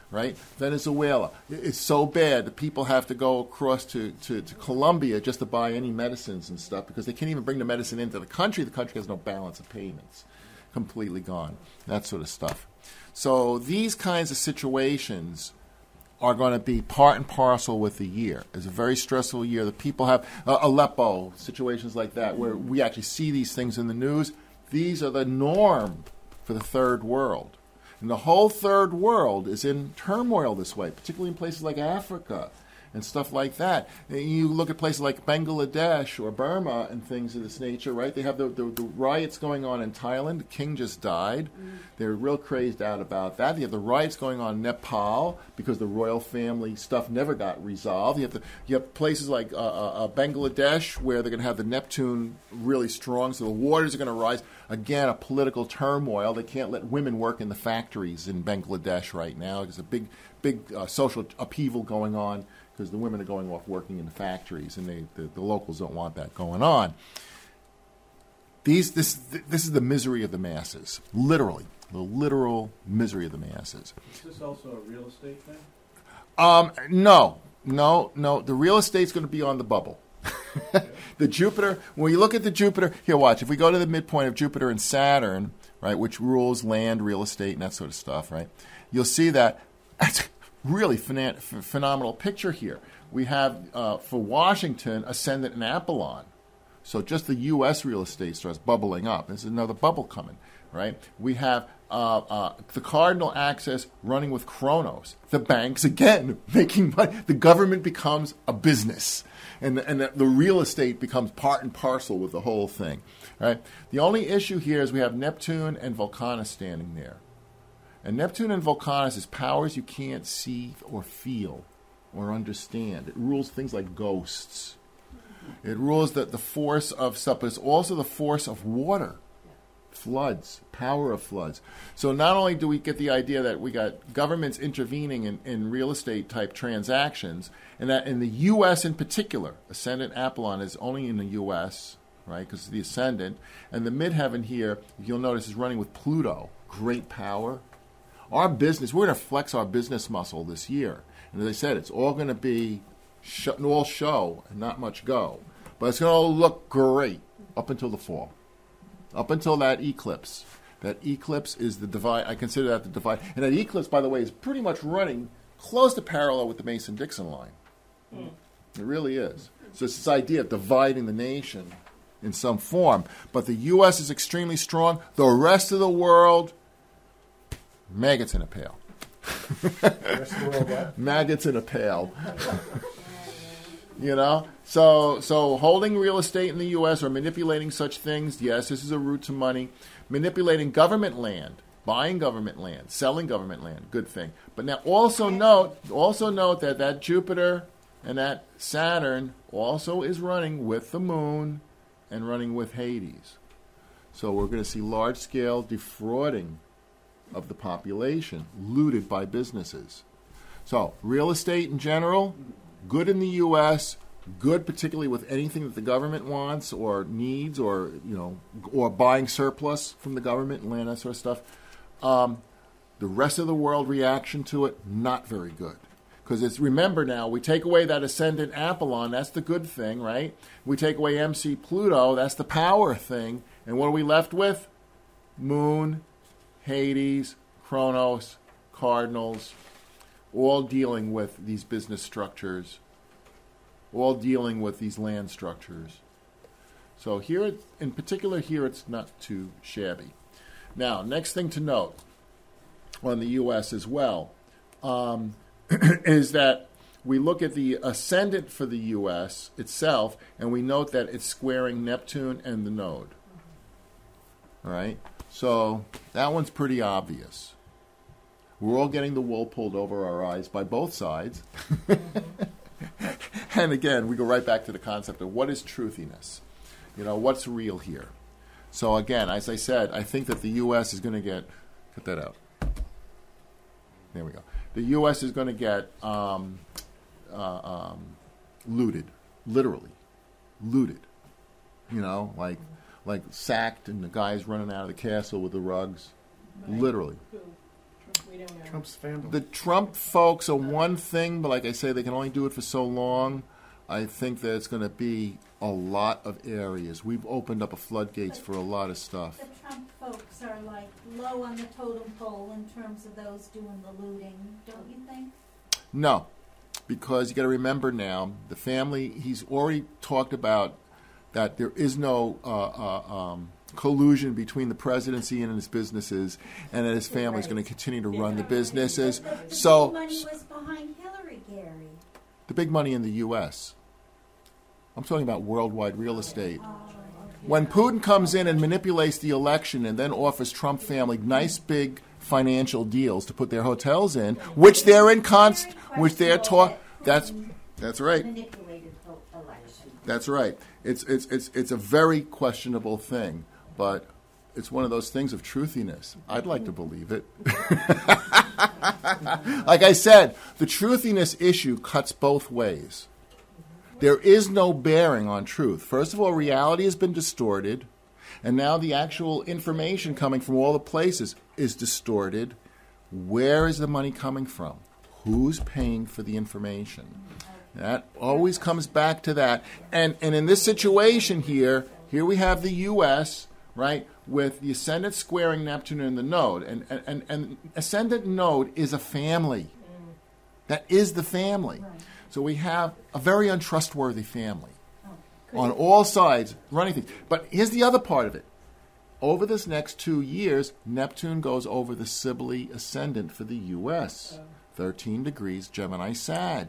right? Venezuela. It's so bad that people have to go across to Colombia just to buy any medicines and stuff because they can't even bring the medicine into the country. The country has no balance of payments. Completely gone. That sort of stuff. So these kinds of situations are going to be part and parcel with the year. It's a very stressful year. The people have Aleppo, situations like that, where we actually see these things in the news. These are the norm for the third world. And the whole third world is in turmoil this way, particularly in places like Africa and stuff like that. And you look at places like Bangladesh or Burma and things of this nature, right? They have the riots going on in Thailand. The king just died. They're real crazed out about that. You have the riots going on in Nepal because the royal family stuff never got resolved. You have places like Bangladesh where they're going to have the Neptune really strong, so the waters are going to rise. Again, a political turmoil. They can't let women work in the factories in Bangladesh right now. There's a big social upheaval going on because the women are going off working in the factories, and the locals don't want that going on. This is the misery of the masses, literally, the literal misery of the masses. Is this also a real estate thing? No. The real estate's going to be on the bubble. The Jupiter, when you look at the Jupiter, here, watch. If we go to the midpoint of Jupiter and Saturn, right, which rules land, real estate, and that sort of stuff, right, you'll see that that's a really phenomenal picture here. We have, for Washington, ascendant in Apollon. So just the U.S. real estate starts bubbling up. There's another bubble coming, right? We have the cardinal axis running with Kronos. The banks, again, making money. The government becomes a business. And the real estate becomes part and parcel with the whole thing, right? The only issue here is we have Neptune and Vulcanus standing there. And Neptune and Vulcanus is powers you can't see or feel or understand. It rules things like ghosts. It rules the force of stuff, but it's also the force of water, floods, power of floods. So not only do we get the idea that we got governments intervening in real estate type transactions, and that in the U.S. in particular, ascendant Apollon is only in the U.S., right, because it's the ascendant, and the midheaven here, you'll notice, is running with Pluto, great power. Our business, we're going to flex our business muscle this year. And as I said, it's all going to be all show and not much go. But it's going to look great up until the fall. Up until that eclipse. That eclipse is the divide. I consider that the divide. And that eclipse, by the way, is pretty much running close to parallel with the Mason-Dixon line. It really is. So it's this idea of dividing the nation in some form. But the U.S. is extremely strong. The rest of the world, maggots in a pail. Maggots in a pail. You know? So holding real estate in the U.S. or manipulating such things, yes, this is a route to money. Manipulating government land, buying government land, selling government land, good thing. But now also note that Jupiter and that Saturn also is running with the moon and running with Hades. So we're going to see large-scale defrauding of the population, looted by businesses. So real estate in general, good in the U.S., good particularly with anything that the government wants or needs, or or buying surplus from the government and land, that sort of stuff. The rest of the world reaction to it, not very good. Because remember now, we take away that ascendant Apollon, that's the good thing, right? We take away MC Pluto, that's the power thing. And what are we left with? Moon, Hades, Kronos, Cardinals, all dealing with these business structures, all dealing with these land structures. So here, in particular, here it's not too shabby. Now, next thing to note on the U.S. as well is that we look at the ascendant for the U.S. itself, and we note that it's squaring Neptune and the node. All right? So that one's pretty obvious. We're all getting the wool pulled over our eyes by both sides. And again, we go right back to the concept of what is truthiness? What's real here? So again, as I said, I think that the U.S. is going to cut that out. There we go. The U.S. is going to get looted, literally looted. Like sacked, and the guys running out of the castle with the rugs, literally. We don't know. Trump's fandom. The Trump folks are one thing, but like I say, they can only do it for so long. I think that it's going to be a lot of areas. We've opened up a floodgates for a lot of stuff. The Trump folks are like low on the totem pole in terms of those doing the looting, don't you think? No, because you got to remember now, the family, he's already talked about that there is no collusion between the presidency and his businesses, and that his family is going to continue to run the businesses. The big So, money was behind Hillary, Gary. the big money in the U.S. I'm talking about worldwide real estate. When Putin comes in and manipulates the election and then offers Trump family nice big financial deals to put their hotels in, which they're in which they're taught. That's right. Manipulated the election. That's right. It's a very questionable thing, but it's one of those things of truthiness. I'd like to believe it. Like I said, the truthiness issue cuts both ways. There is no bearing on truth. First of all, reality has been distorted, and now the actual information coming from all the places is distorted. Where is the money coming from? Who's paying for the information? That always comes back to that. And in this situation here we have the U.S., right, with the ascendant squaring Neptune in the node. And ascendant node is a family. That is the family. Right. So we have a very untrustworthy family on all sides running things. But here's the other part of it. Over this next 2 years, Neptune goes over the Cybele ascendant for the U.S., 13 degrees Gemini Sag.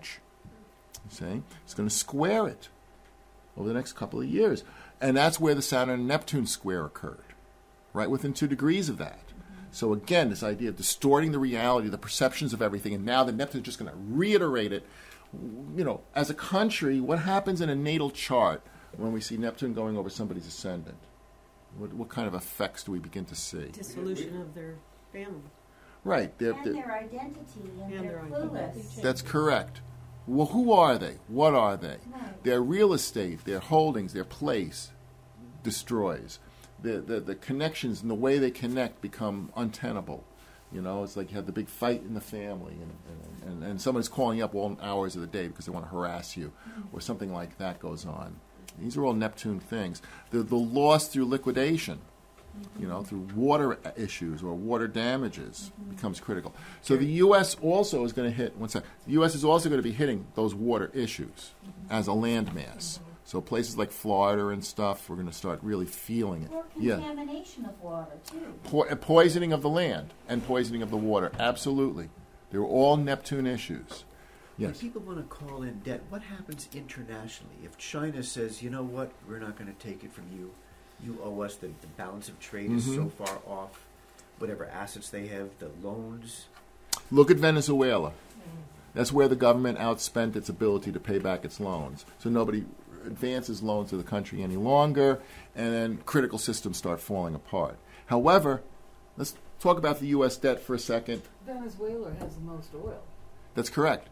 You see? It's going to square it over the next couple of years. And that's where the Saturn and Neptune square occurred, right within 2 degrees of that. So again, this idea of distorting the reality, the perceptions of everything, and now the Neptune is just going to reiterate it. You know, as a country, what happens in a natal chart when we see Neptune going over somebody's ascendant? What kind of effects do we begin to see? Dissolution of their family. Right. And their identity and And their their clueless. identity. That's correct. Well, who are they? What are they? Right. Their real estate, their holdings, their place destroys. The connections and the way they connect become untenable. You know, it's like you have the big fight in the family, and somebody's calling you up all hours of the day because they want to harass you, or something like that goes on. These are all Neptune things. The loss through liquidation, you know, through water issues or water damages becomes critical. So the U.S. also is going to hit, the U.S. is also going to be hitting those water issues as a landmass. So places like Florida and stuff, we're going to start really feeling it. Or contamination of water, too. Poisoning of the land and poisoning of the water, absolutely. They're all Neptune issues. When Yes. people want to call in debt, what happens internationally? If China says, you know what, we're not going to take it from you, you owe us, the balance of trade is so far off, whatever assets they have, the loans. Look at Venezuela. That's where the government outspent its ability to pay back its loans. So nobody advances loans to the country any longer, and then critical systems start falling apart. However, let's talk about the U.S. debt for a second. Venezuela has the most oil. That's correct.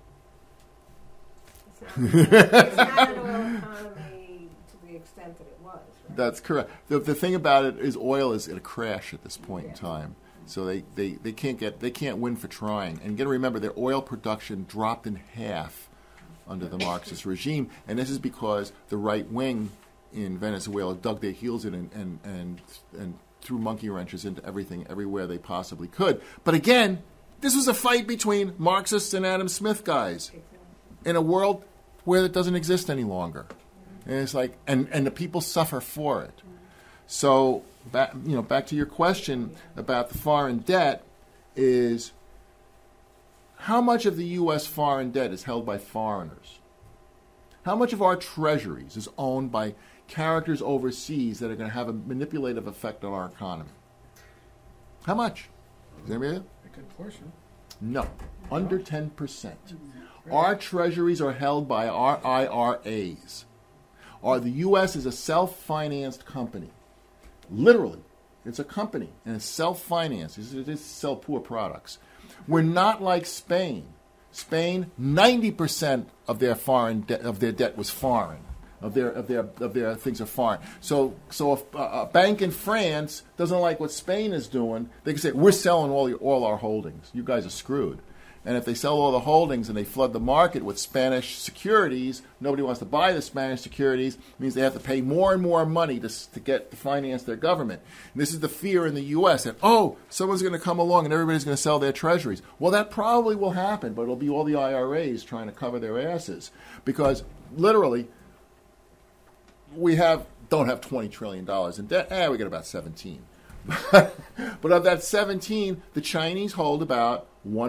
It's not an oil economy to the extent that it was. Right? That's correct. The thing about it is oil is at a crash at this point in time. So they can't win for trying. And you got to remember their oil production dropped in half under the Marxist regime, and this is because the right wing in Venezuela dug their heels in and threw monkey wrenches into everything, everywhere they possibly could. But again, this was a fight between Marxists and Adam Smith guys in a world where it doesn't exist any longer. And it's like, and the people suffer for it. So, back to your question about the foreign debt is, how much of the U.S. foreign debt is held by foreigners? How much of our treasuries is owned by characters overseas that are going to have a manipulative effect on our economy? How much? Is anybody know? A good portion. No, under 10%. Our treasuries are held by our IRAs. The U.S. is a self-financed company. Literally, it's a company, and it's self-financed. It is sell poor products. We're not like Spain. Spain, 90% of their foreign debt was foreign. of their things are foreign. So if a bank in France doesn't like what Spain is doing, they can say, we're selling all our holdings. You guys are screwed. And if they sell all the holdings and they flood the market with Spanish securities, nobody wants to buy the Spanish securities. It means they have to pay more and more money to finance their government. And this is the fear in the U.S. that, someone's going to come along and everybody's going to sell their treasuries. Well, that probably will happen, but it'll be all the IRAs trying to cover their asses. Because literally, we don't have $20 trillion in debt. We got about 17. But of that 17, the Chinese hold about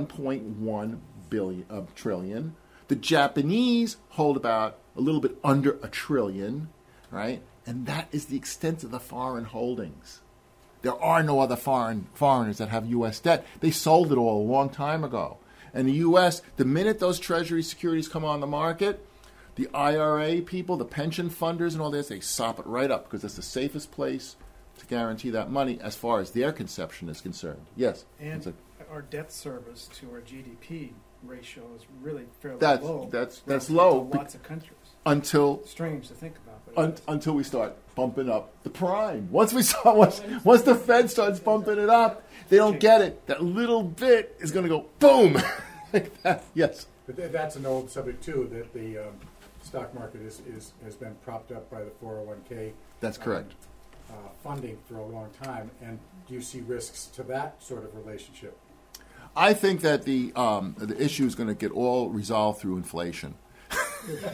1.1 trillion. The Japanese hold about a little bit under $1 trillion, right? And that is the extent of the foreign holdings. There are no other foreigners that have U.S. debt. They sold it all a long time ago. And the U.S., the minute those Treasury securities come on the market, the IRA people, the pension funders and all this, they sop it right up because it's the safest place to guarantee that money as far as their conception is concerned. Yes? And our debt service to our GDP ratio is really fairly low. That's low. Lots of countries. Until strange to think about. But until we start bumping up the prime. Once the Fed starts bumping it up, they don't get it. That little bit is going to go boom. Like that. Yes. But that's an old subject too. That the stock market has been propped up by the 401k. That's correct. Funding for a long time. And do you see risks to that sort of relationship? I think that the issue is going to get all resolved through inflation. In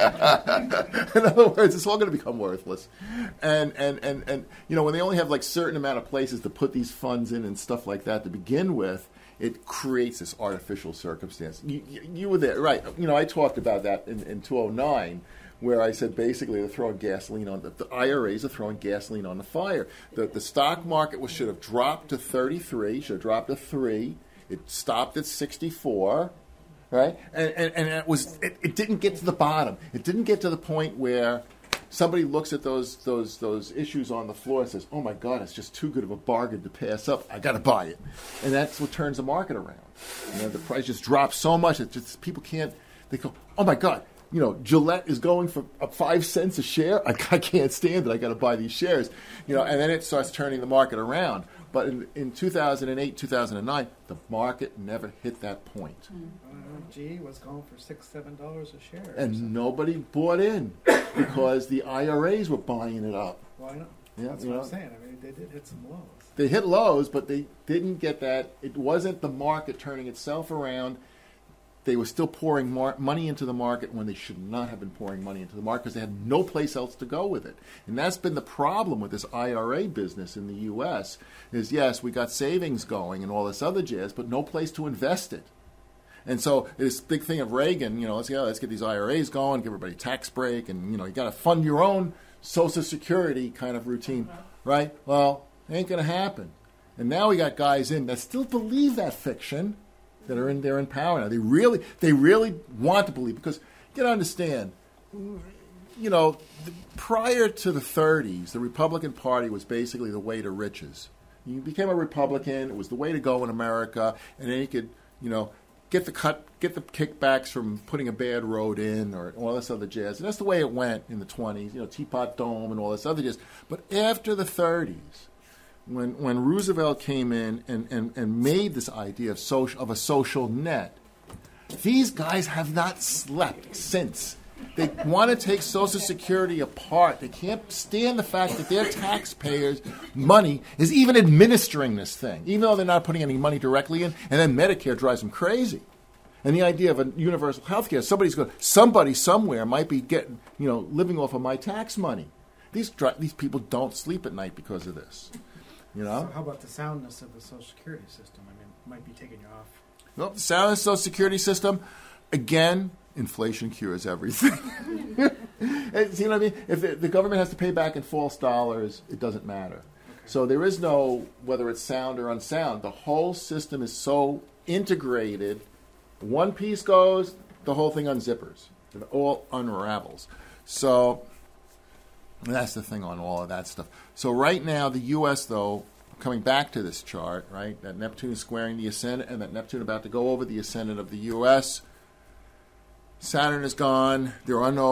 other words, it's all going to become worthless. And when they only have like certain amount of places to put these funds in and stuff like that to begin with, it creates this artificial circumstance. You were there, right? I talked about that in 2009, where I said basically they're throwing gasoline on the IRAs are throwing gasoline on the fire. The stock market should have dropped to 33, should have dropped to 3. It stopped at 64, right? And it didn't get to the bottom. It didn't get to the point where somebody looks at those issues on the floor and says, "Oh my God, it's just too good of a bargain to pass up. I got to buy it," and that's what turns the market around. The price just drops so much that just people can't. They go, "Oh my God." Gillette is going for 5 cents a share. I can't stand it. I got to buy these shares. And then it starts turning the market around. But in 2008, 2009, the market never hit that point. GE was going for $6, $7 a share. And nobody bought in because the IRAs were buying it up. Well, I know. Yeah, that's what I'm saying. I mean, they did hit some lows. They hit lows, but they didn't get that. It wasn't the market turning itself around. They were still pouring money into the market when they should not have been pouring money into the market because they had no place else to go with it. And that's been the problem with this IRA business in the U.S. is, yes, we got savings going and all this other jazz, but no place to invest it. And so this big thing of Reagan, let's get these IRAs going, give everybody a tax break, and, you got to fund your own Social Security kind of routine, right? Well, it ain't going to happen. And now we got guys in that still believe that fiction, that they're in power now. They really want to believe, because you got to understand, prior to the 30s, the Republican Party was basically the way to riches. You became a Republican; it was the way to go in America, and then you could, get the kickbacks from putting a bad road in or all this other jazz. And that's the way it went in the 20s. Teapot Dome and all this other jazz. But after the 30s. When Roosevelt came in and made this idea of a social net, these guys have not slept since. They want to take Social Security apart. They can't stand the fact that their taxpayers' money is even administering this thing, even though they're not putting any money directly in. And then Medicare drives them crazy. And the idea of a universal health care, somebody somewhere might be getting, living off of my tax money. These people don't sleep at night because of this. So how about the soundness of the Social Security system? I mean, it might be taking you off. Well, the soundness of the Social Security system, again, inflation cures everything. See what I mean? If the government has to pay back in false dollars, it doesn't matter. Okay. So there is no, whether it's sound or unsound, the whole system is so integrated. One piece goes, the whole thing unzippers. It all unravels. So that's the thing on all of that stuff. So right now, the U.S., though, coming back to this chart, right, that Neptune is squaring the ascendant and that Neptune about to go over the ascendant of the U.S., Saturn is gone. There are no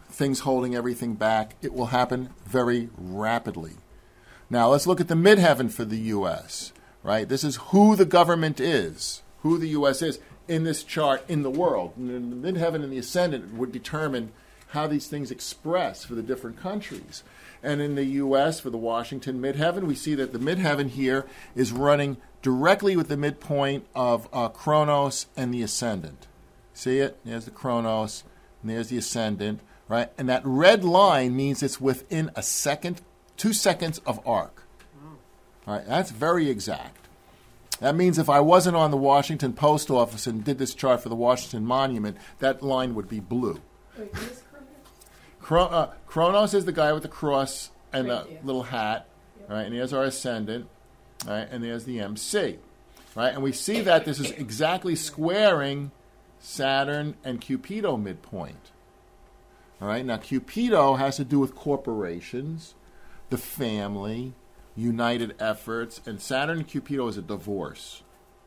things holding everything back. It will happen very rapidly. Now, let's look at the midheaven for the U.S., right? This is who the government is, who the U.S. is in this chart in the world. And the midheaven and the ascendant would determine how these things express for the different countries. And in the U.S., for the Washington midheaven, we see that the midheaven here is running directly with the midpoint of Kronos and the ascendant. See it? There's the Kronos, and there's the ascendant, right? And that red line means it's within a second, 2 seconds of arc. All right, that's very exact. That means if I wasn't on the Washington Post Office and did this chart for the Washington Monument, that line would be blue. Wait, is Kronos? Kronos is the guy with the cross and Right the there. little hat, Yep. right? And there's our ascendant, right? And there's the MC, right? And we see that this is exactly squaring Saturn and Cupido midpoint. All right. Now Cupido has to do with corporations, the family, united efforts, and Saturn and Cupido is a divorce.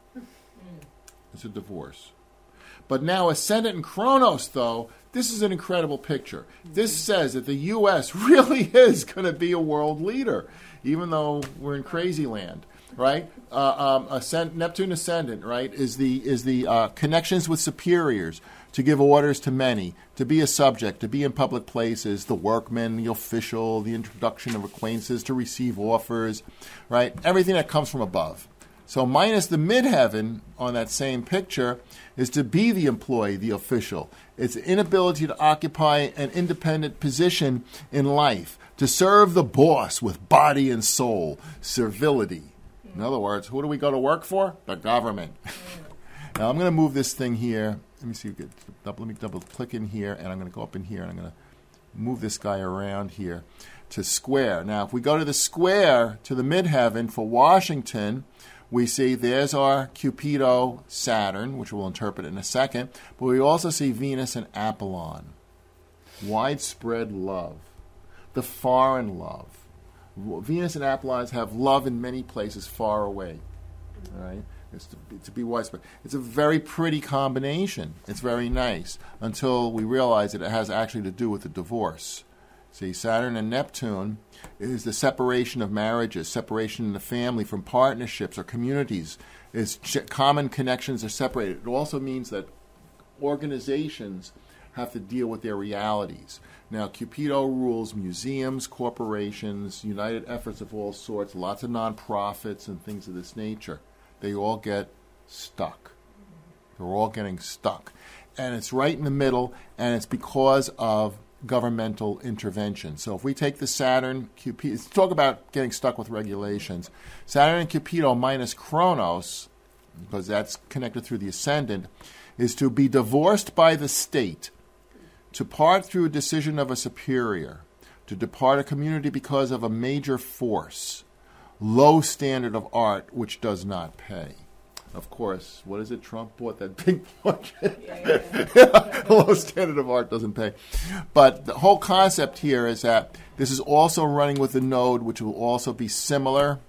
It's a divorce. But now Ascendant and Kronos, though, this is an incredible picture. This says that the U.S. really is going to be a world leader, even though we're in crazy land, right? Neptune Ascendant, right, is the connections with superiors, to give orders to many, to be a subject, to be in public places, the workman, the official, the introduction of acquaintances, to receive offers, right? Everything that comes from above. So minus the midheaven on that same picture is to be the employee, the official. It's the inability to occupy an independent position in life, to serve the boss with body and soul, servility. In other words, who do we go to work for? The government. Now I'm going to move this thing here. Let me see. Let me double click in here, and I'm going to go up in here, and I'm going to move this guy around here to square. Now, if we go to the square to the midheaven for Washington, we see there's our Cupido Saturn, which we'll interpret in a second, but we also see Venus and Apollon. Widespread love. The foreign love. Venus and Apollon have love in many places far away. All right? It's to be widespread. It's a very pretty combination. It's very nice until we realize that it has actually to do with the divorce. See, Saturn and Neptune is the separation of marriages, separation in the family from partnerships or communities. Common connections are separated. It also means that organizations have to deal with their realities. Now, Cupido rules museums, corporations, united efforts of all sorts, lots of nonprofits and things of this nature. They all get stuck. They're all getting stuck. And it's right in the middle, and it's because of governmental intervention. So if we take the Saturn, Cupido, let's talk about getting stuck with regulations. Saturn and Cupido minus Kronos, because that's connected through the ascendant, is to be divorced by the state, to part through a decision of a superior, to depart a community because of a major force, low standard of art which does not pay. Of course, what is it? Trump bought that big portrait. Low standard of art doesn't pay. But the whole concept here is that this is also running with a node which will also be similar,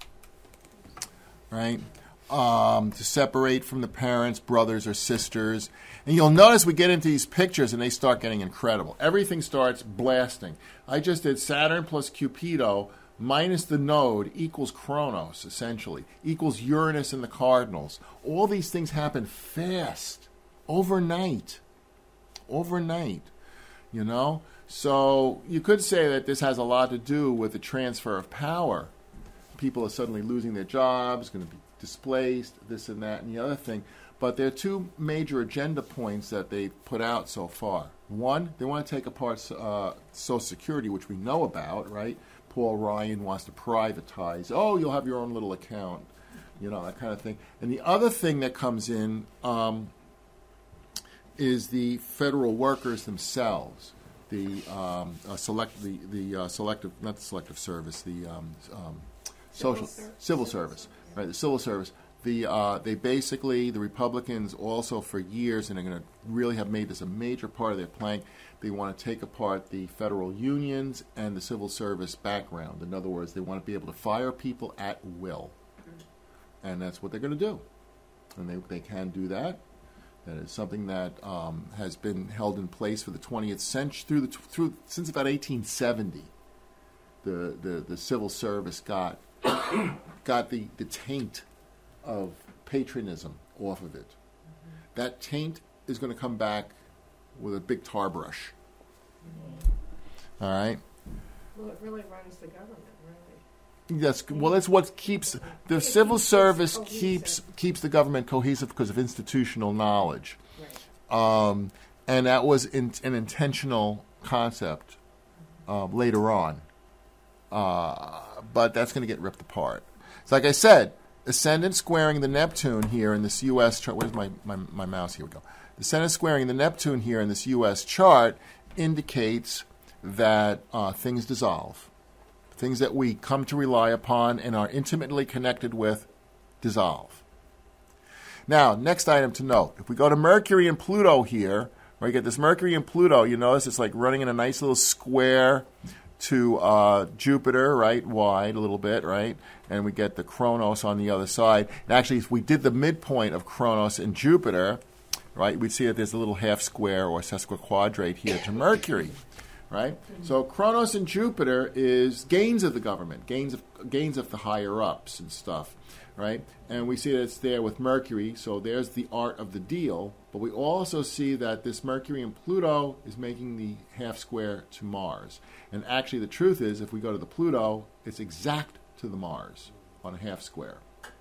right? To separate from the parents, brothers, or sisters. And you'll notice we get into these pictures and they start getting incredible. Everything starts blasting. I just did Saturn plus Cupido minus the node equals Kronos, essentially, equals Uranus and the cardinals. All these things happen fast, overnight, you know? So you could say that this has a lot to do with the transfer of power. People are suddenly losing their jobs, going to be displaced, this and that and the other thing. But there are two major agenda points that they put out so far. One, they want to take apart Social Security, which we know about, right? Paul Ryan wants to privatize. Oh, you'll have your own little account, you know, that kind of thing. And the other thing that comes in is the federal workers themselves, the civil service, right? The civil service. They basically, the Republicans also for years, and they're going to really have made this a major part of their plan, they want to take apart the federal unions and the civil service background. In other words, they want to be able to fire people at will. And that's what they're going to do. And they can do that. That is something that has been held in place for the 20th century since about 1870. The civil service got the taint of patriotism off of it. That taint is going to come back with a big tar brush. All right. Well, it really runs the government, really. That's what keeps the civil service keeps the government cohesive because of institutional knowledge, Right. and that was an intentional concept later on, but that's going to get ripped apart. So, like I said, ascendant squaring the Neptune here in this U.S. chart. Where's my mouse? Here we go. The ascendant squaring the Neptune here in this U.S. chart indicates that things dissolve. Things that we come to rely upon and are intimately connected with dissolve. Now, next item to note. If we go to Mercury and Pluto here, where you get this Mercury and Pluto, you notice it's like running in a nice little square to Jupiter, right, wide a little bit, right? And we get the Kronos on the other side. And actually, if we did the midpoint of Kronos and Jupiter, right, we'd see that there's a little half square or sesquiquadrate here to Mercury. Right? So Kronos and Jupiter is gains of the government, gains of the higher ups and stuff, right? And we see that it's there with Mercury, so there's the art of the deal. But we also see that this Mercury and Pluto is making the half square to Mars. And actually the truth is, if we go to the Pluto, it's exact to the Mars on a half square.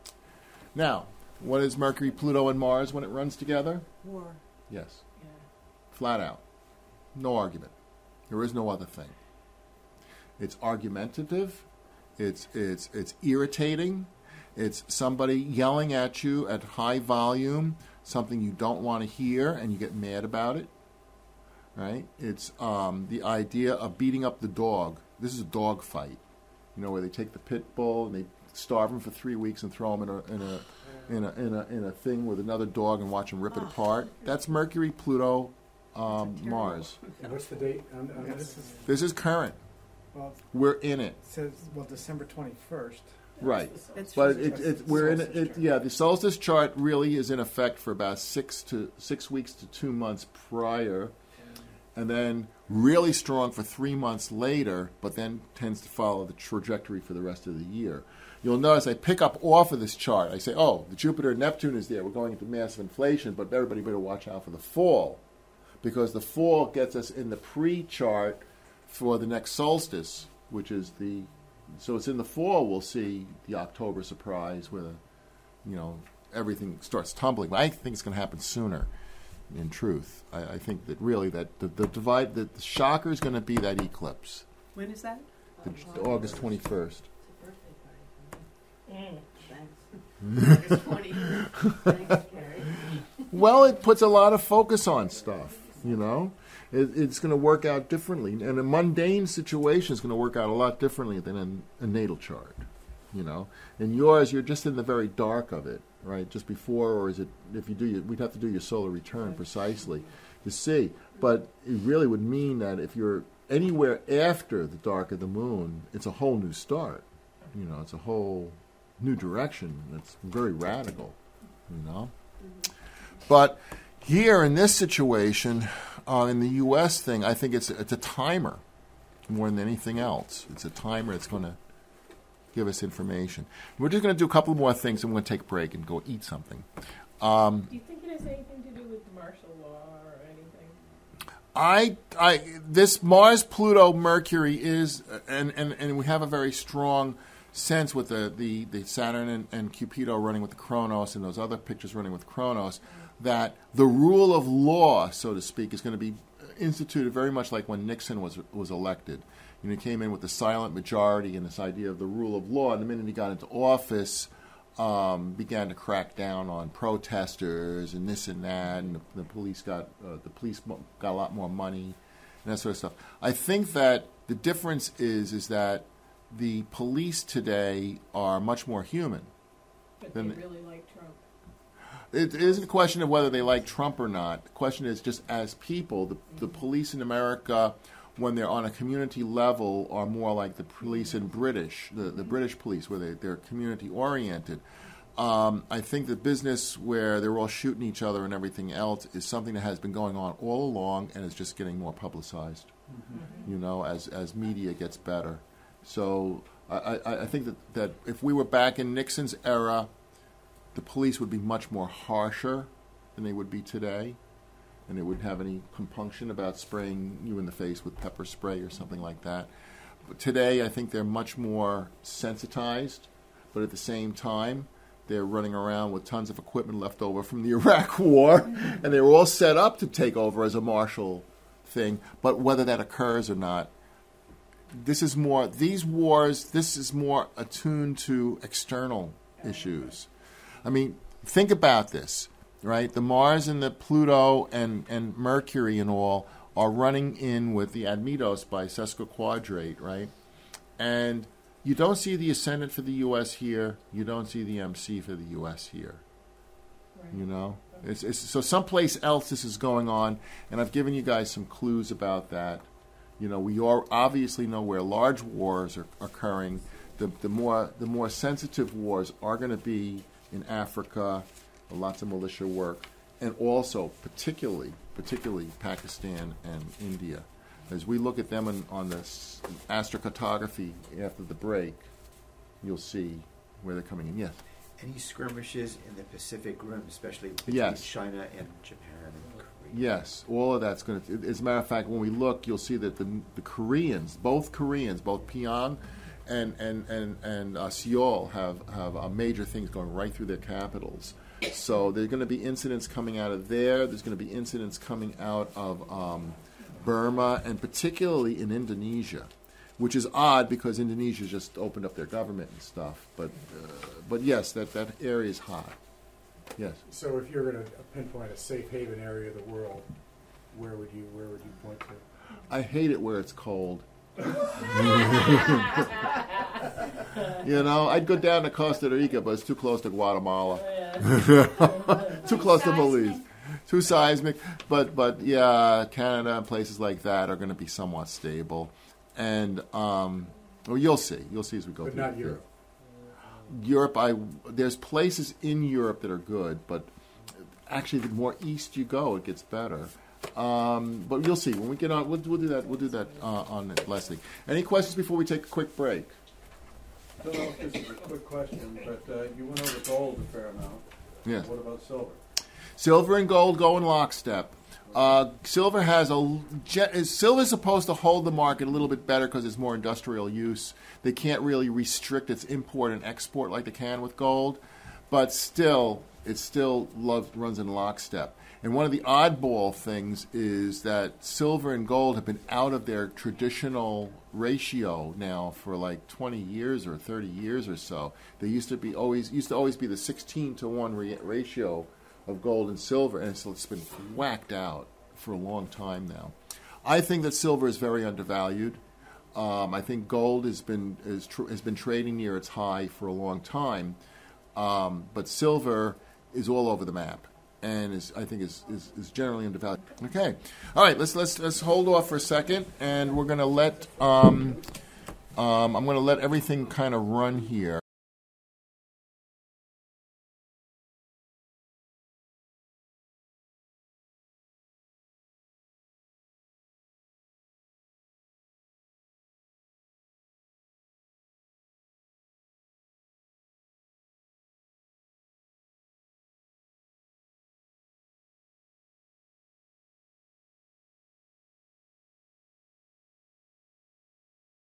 Now, what is Mercury, Pluto, and Mars when it runs together? War. Yes. Yeah. Flat out. No argument. There is no other thing. It's argumentative. It's irritating. It's somebody yelling at you at high volume, something you don't want to hear, and you get mad about it. Right? It's the idea of beating up the dog. This is a dog fight. You know, where they take the pit bull and they starve him for 3 weeks and throw him in a thing with another dog and watch him rip it apart. That's Mercury, Pluto, Mars. And what's the date on this? This is current. Well, We're in it. it says, December 21st. Right. That's But That's we're in solstice it. chart. Yeah, the solstice chart really is in effect for about 6 weeks to 2 months prior, and then really strong for 3 months later, but then tends to follow the trajectory for the rest of the year. You'll notice I pick up off of this chart. I say, oh, the Jupiter and Neptune is there. We're going into massive inflation, but everybody better watch out for the fall, because the fall gets us in the pre-chart for the next solstice, which is so it's in the fall we'll see the October surprise where everything starts tumbling. But I think it's going to happen sooner. In truth, I think that really that the shocker is going to be that eclipse, When is that? August 21st. August 20. Thanks, Carrie. Well, it puts a lot of focus on stuff. It's going to work out differently, and a mundane situation is going to work out a lot differently than a natal chart. In yours, you're just in the very dark of it, right? Just before, or is it? If you do, we'd have to do your solar return precisely to see. But it really would mean that if you're anywhere after the dark of the moon, it's a whole new start. It's a whole new direction. That's very radical. But here in this situation, in the U.S. thing, I think it's a timer more than anything else. It's a timer that's going to give us information. We're just going to do a couple more things, and we're going to take a break and go eat something. Do you think it has anything to do with martial law or anything? This Mars, Pluto, Mercury is, and we have a very strong sense with the Saturn and Cupido running with the Kronos and those other pictures running with Kronos, that the rule of law, so to speak, is going to be instituted very much like when Nixon was elected. He came in with the silent majority and this idea of the rule of law, and the minute he got into office, began to crack down on protesters and this and that, and the police got a lot more money and that sort of stuff. I think that the difference is that the police today are much more human. But they really like Trump. It isn't a question of whether they like Trump or not. The question is just as people, the police in America, when they're on a community level, are more like the police in the British police, where they're community oriented. I think the business where they're all shooting each other and everything else is something that has been going on all along and is just getting more publicized, as media gets better. So I think that if we were back in Nixon's era, the police would be much more harsher than they would be today, and they wouldn't have any compunction about spraying you in the face with pepper spray or something like that. But today, I think they're much more sensitized, but at the same time, they're running around with tons of equipment left over from the Iraq War, and they were all set up to take over as a martial thing. But whether that occurs or not, this is more attuned to external issues. I mean, think about this, right? The Mars and the Pluto and Mercury and all are running in with the Admetos by sesquiquadrate, right? And you don't see the ascendant for the U.S. here. You don't see the MC for the U.S. here. Right. It's so someplace else this is going on, and I've given you guys some clues about that. We obviously know where large wars are occurring. The more sensitive wars are going to be in Africa, lots of militia work, and also particularly Pakistan and India. As we look at them on this astrocartography after the break, you'll see where they're coming in. Yes? Any skirmishes in the Pacific Rim, especially between China and Japan and Korea? Yes, all of that's going to... As a matter of fact, when we look, you'll see that the Koreans, both Pyongyang and Seoul have major things going right through their capitals. So there's going to be incidents coming out of there. There's going to be incidents coming out of Burma, and particularly in Indonesia, which is odd because Indonesia just opened up their government and stuff. But yes, that area is hot. Yes. So if you're going to pinpoint a safe haven area of the world, where would you point to? I hate it where it's cold. I'd go down to Costa Rica, but it's too close to Guatemala. Too close to Belize. Too seismic. But yeah, Canada and places like that are going to be somewhat stable. And you'll see. You'll see as we go through. But not Europe. Europe, there's places in Europe that are good, but actually the more east you go, it gets better. But you'll see when we get on. We'll do that. We'll do that on Leslie. Any questions before we take a quick break? I don't know if this is a quick question, but you went over gold a fair amount. Yes. What about silver? Silver and gold go in lockstep. Silver is supposed to hold the market a little bit better because it's more industrial use. They can't really restrict its import and export like they can with gold, but it still runs in lockstep. And one of the oddball things is that silver and gold have been out of their traditional ratio now for like 20 years or 30 years or so. They used to always be the 16-to-1 ratio of gold and silver, and so it's been whacked out for a long time now. I think that silver is very undervalued. I think gold has been trading near its high for a long time, but silver is all over the map, and I think is generally undervalued. Okay, all right. Let's hold off for a second, and we're going to let I'm going to let everything kind of run here.